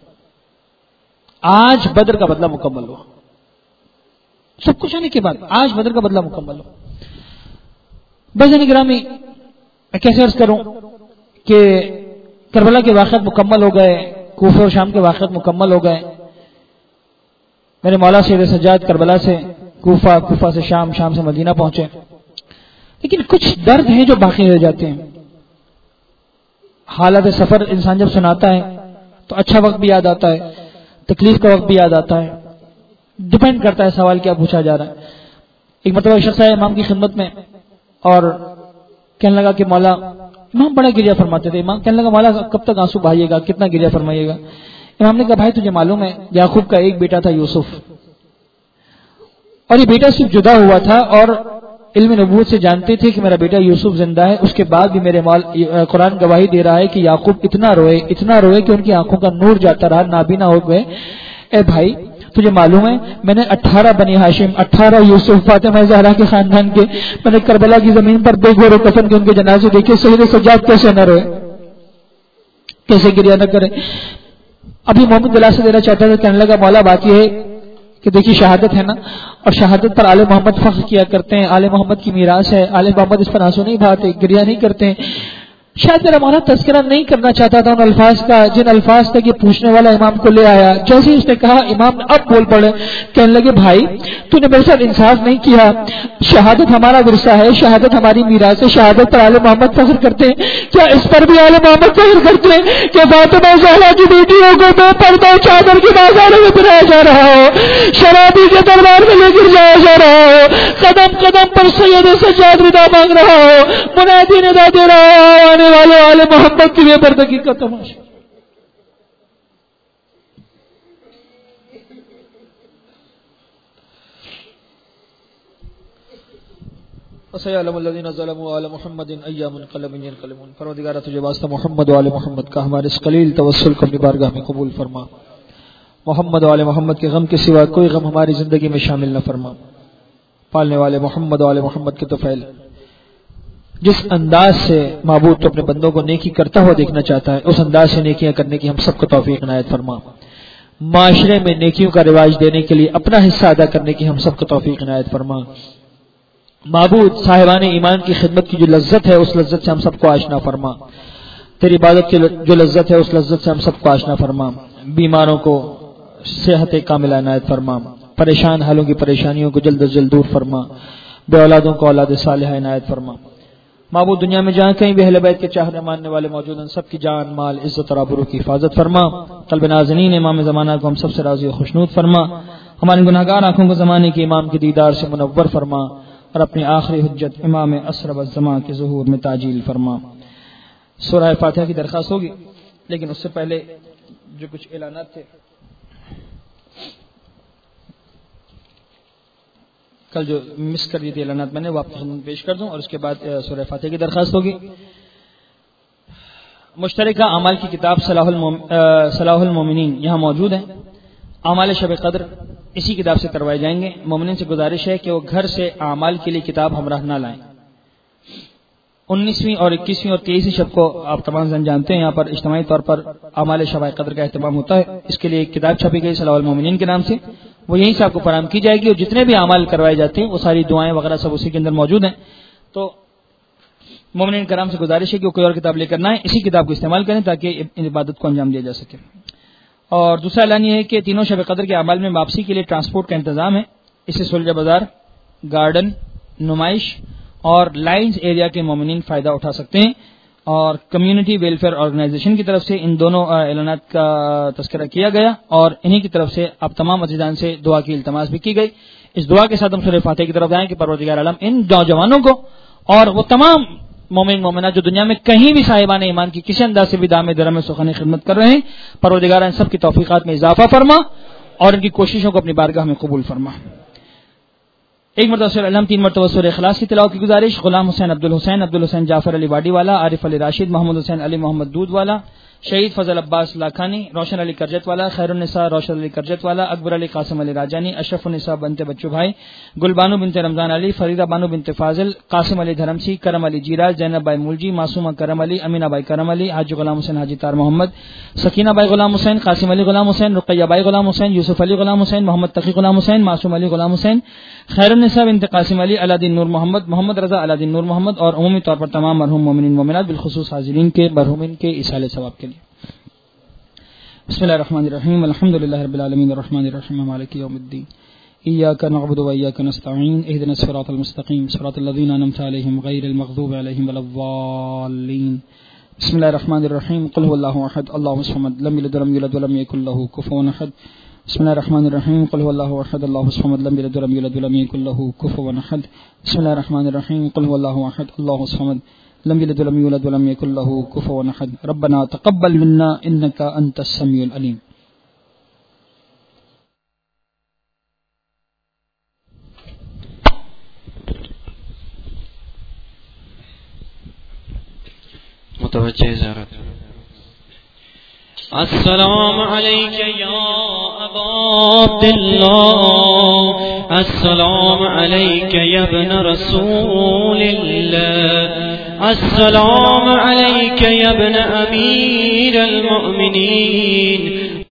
آج بدر کا بدلہ مکمل ہوا. سب کچھ ہونے کے بعد آج بدر کا بدلہ مکمل ہو. بھائی گرامی، میں کیسے عرض کروں کہ کربلا کے واقعات مکمل ہو گئے، کوفہ اور شام کے واقعات مکمل ہو گئے. میرے مولا سید سجاد کربلا سے کوفہ، کوفہ سے شام، شام سے مدینہ پہنچے. لیکن کچھ درد ہیں جو باقی رہ جاتے ہیں. حالات سفر انسان جب سناتا ہے تو اچھا وقت بھی یاد آتا ہے، تکلیف کا وقت بھی یاد آتا ہے. ڈپینڈ کرتا ہے سوال کیا پوچھا جا رہا ہے. ایک مرتبہ شخص ہے امام کی خدمت میں اور کہنے لگا کہ مولا، امام بڑا گریہ فرماتے تھے. امام کہنے لگا مولا کب تک آنسو بہائیے گا، کتنا گریہ فرمائیے گا. امام نے کہا بھائی تجھے معلوم ہے یعقوب کا ایک بیٹا تھا یوسف، اور یہ بیٹا صرف جدا ہوا تھا اور علم نبوت سے جانتے تھے کہ میرا بیٹا یوسف زندہ ہے. اس کے بعد بھی میرے مال قرآن گواہی دے رہا ہے کہ یعقوب اتنا روئے اتنا روئے کہ ان کی آنکھوں کا نور جاتا رہا، نابینا ہو گئے. اے بھائی تجھے معلوم ہے میں نے اٹھارہ بنی ہاشم، اٹھارہ یوسف، فاطمہ زہرا کے خاندان کے، میں نے کربلا کی زمین پر بے گور و کفن کے ان کے جنازے دیکھے. سید سجاد کیسے نہ روئے، کیسے گریہ نہ کرے. ابھی محمد دلاسے دینا چاہتا تھا. کہنے لگا مولا بات یہ ہے کہ دیکھیے شہادت ہے نا، اور شہادت پر آل محمد فخر کیا کرتے ہیں، آل محمد کی میراث ہے، آل محمد اس پر آنسو نہیں بہاتے، گریہ نہیں کرتے ہیں. شاید میرا مولا تذکرہ نہیں کرنا چاہتا تھا ان الفاظ کا جن الفاظ تک یہ پوچھنے والا امام کو لے آیا. جیسے ہی اس نے کہا امام اب بول پڑے. کہنے لگے بھائی تو نے میرے ساتھ انصاف نہیں کیا. شہادت ہمارا ورثہ ہے، شہادت ہماری میراث ہے، شہادت پر آل محمد فخر کرتے ہیں. کیا اس پر بھی آل محمد فخر کرتے ہیں کہ فاطمہ زہرا کی بیٹیوں کو بے پردہ چادر کے بازاروں میں پھرایا جا رہا ہو، شرابی کے دربار میں لے کر جایا جا رہا ہو، قدم قدم پر سید سجاد رضا مانگ رہا ہو، منادی ندا دے رہا ہو، آنے والے آل محمد کی بے پردگی کا تماشا. وسيعلم الذين ظلموا آل محمد أيّ منقلب ينقلبون. پروردگار تجھے واسطہ محمد و آل محمد کا ہمارے اس قلیل توسل کو اپنی بارگاہ میں قبول فرما. محمد و آل محمد کے غم کے سوا کوئی غم ہماری زندگی میں شامل نہ فرما. پالنے والے محمد و آل محمد کے طفیل، جس انداز سے معبود تو اپنے بندوں کو نیکی کرتا ہوا دیکھنا چاہتا ہے اس انداز سے نیکیاں کرنے کی ہم سب کو توفیق عنایت فرما. معاشرے میں نیکیوں کا رواج دینے کے لیے اپنا حصہ ادا کرنے کی ہم سب کو توفیق عنایت فرما. معبود صاحبان ایمان کی خدمت کی جو لذت ہے اس لذت سے ہم سب کو آشنا فرما. تیری عبادت کی جو لذت ہے اس لذت سے ہم سب کو آشنا فرما. بیماروں کو صحت کاملہ عنایت فرما، پریشان حالوں کی پریشانیوں کو جلد از جلد دور فرما، بے اولادوں کو اولاد صالحہ عنایت فرما۔ معبود دنیا میں جہاں کہیں بھی اہل بیت کے چاہنے ماننے والے موجود ہیں، سب کی جان مال عزت اور آبرو کی حفاظت فرما۔ قلب نازنین امام زمانہ کو ہم سب سے راضی و خوشنود فرما، ہماری گناہگار آنکھوں کو زمانے کے امام کے دیدار سے منور فرما، اور اپنی آخری حجت امام اسرب الزمان کے ظہور میں تعجیل فرما۔ سورہ فاتحہ کی درخواست ہوگی، لیکن اس سے پہلے جو کچھ اعلانات تھے کل جو مس کر دیے تھے اعلانات میں نے وہ آپ کی خدمت پیش کر دوں، اور اس کے بعد سورہ فاتحہ کی درخواست ہوگی۔ مشترکہ اعمال کی کتاب صلاح الموم... صلاح المومنین یہاں موجود ہے۔ اعمال شب قدر اسی کتاب سے کروائے جائیں گے۔ مومنین سے گزارش ہے کہ وہ گھر سے اعمال کے لیے کتاب ہمراہ نہ لائیں۔ انیسویں اور اکیسویں اور تیئیسویں شب کو آپ تمام زن جانتے ہیں، یہاں پر اجتماعی طور پر اعمال شب قدر کا اہتمام ہوتا ہے۔ اس کے لیے ایک کتاب چھپی گئی صلاح المومنین کے نام سے، وہ یہیں سے آپ کو فراہم کی جائے گی، اور جتنے بھی اعمال کروائے جاتے ہیں وہ ساری دعائیں وغیرہ سب اسی کے اندر موجود ہیں۔ تو مومنین کرام سے گزارش ہے کہ وہ کوئی اور کتاب لے کر نہ آئیں، اسی کتاب کو استعمال کریں تاکہ عبادت کو انجام دیا جا سکے۔ اور دوسرا اعلان یہ ہے کہ تینوں شب قدر کے اعمال میں واپسی کے لیے ٹرانسپورٹ کا انتظام ہے۔ اس سے سلجھا بازار، گارڈن، نمائش اور لائنز ایریا کے مومنین فائدہ اٹھا سکتے ہیں، اور کمیونٹی ویلفیئر آرگنائزیشن کی طرف سے ان دونوں اعلانات کا تذکرہ کیا گیا، اور انہی کی طرف سے اب تمام عزیزان سے دعا کی التماس بھی کی گئی۔ اس دعا کے ساتھ ہم سورہ فاتحہ کی طرف آئیں کہ پروردگار عالم ان نوجوانوں کو اور وہ تمام مومن مومنات جو دنیا میں کہیں بھی صاحبان ایمان کی کسی انداز سے بھی دام درم سخن خدمت کر رہے ہیں، پروردگار ان سب کی توفیقات میں اضافہ فرما اور ان کی کوششوں کو اپنی بارگاہ میں قبول فرما۔ ایک مرتبہ سورہ الحمد، تین مرتبہ سورہ اخلاص کی تلاوت کی گزارش۔ غلام حسین عبد الحسین عبد الحسین جعفر علی واڈی والا، عارف علی راشد، محمد حسین علی محمد دودھ والا، شہید فضل عباس لاکھانی، روشن علی کرجت والا، خیر النساء روشن علی کرجت والا، اکبر علی قاسم علی راجانی، اشرف النساء بنت بچو بھائی، گل بانو بنت رمضان علی، فریدہ بانو بنت فاضل، قاسم علی دھرمسی، کرم علی جیراج، زینب بائی ملجی، معصومہ کرم علی، امینہ بائی کرم علی، حاجی غلام حسین حاجی تار محمد، Sakina by Ghulam Hussain, Qasim Ali Ghulam Hussain, Ruqaiya by Ghulam حسین، یوسف علی غلام حسین، محمد تقی غلام حسین، معصوم علی غلام حسین، خیر النساء بنت قاسم علی، علادین نور محمد، محمد رضا علادین نور محمد، اور عمومی طور پر تمام مرحوم مومنین مومنات بالخصوص حاضرین کے مرحومین کے ایصال ثواب کے لیے۔ بسم اللہ الرحمن الرحیم، الحمد للہ رب العالمین الرحمن الرحیم مالک یوم الدین، ایاک نعبد و ایاک نستعین، اهدنا الصراط المستقیم صراط الذین انعمت علیہم غیر المغضوب علیہم ولا الضالین۔ بسم اللہ الرحمن الرحیم، قل هو اللہ احد اللہ الصمد لم یلد ولم یولد ولم یکن له کفوا احد۔ بسم اللہ الرحمن الرحیم، قل هو اللہ احد اللہ الصمد لم یلد ولم یولد ولم یکن له کفوا احد۔ بسم اللہ الرحمن الرحیم، قل هو اللہ احد اللہ الصمد لم يلد ولم يولد ولم يكن له كفوا احد۔ ربنا تقبل منا انك انت السميع العليم۔ متوجہ زیارت۔ السلام علیک یا ابا عبداللہ، السلام علیک یا ابن رسول اللہ، السلام علیک یا ابن امیر المؤمنین،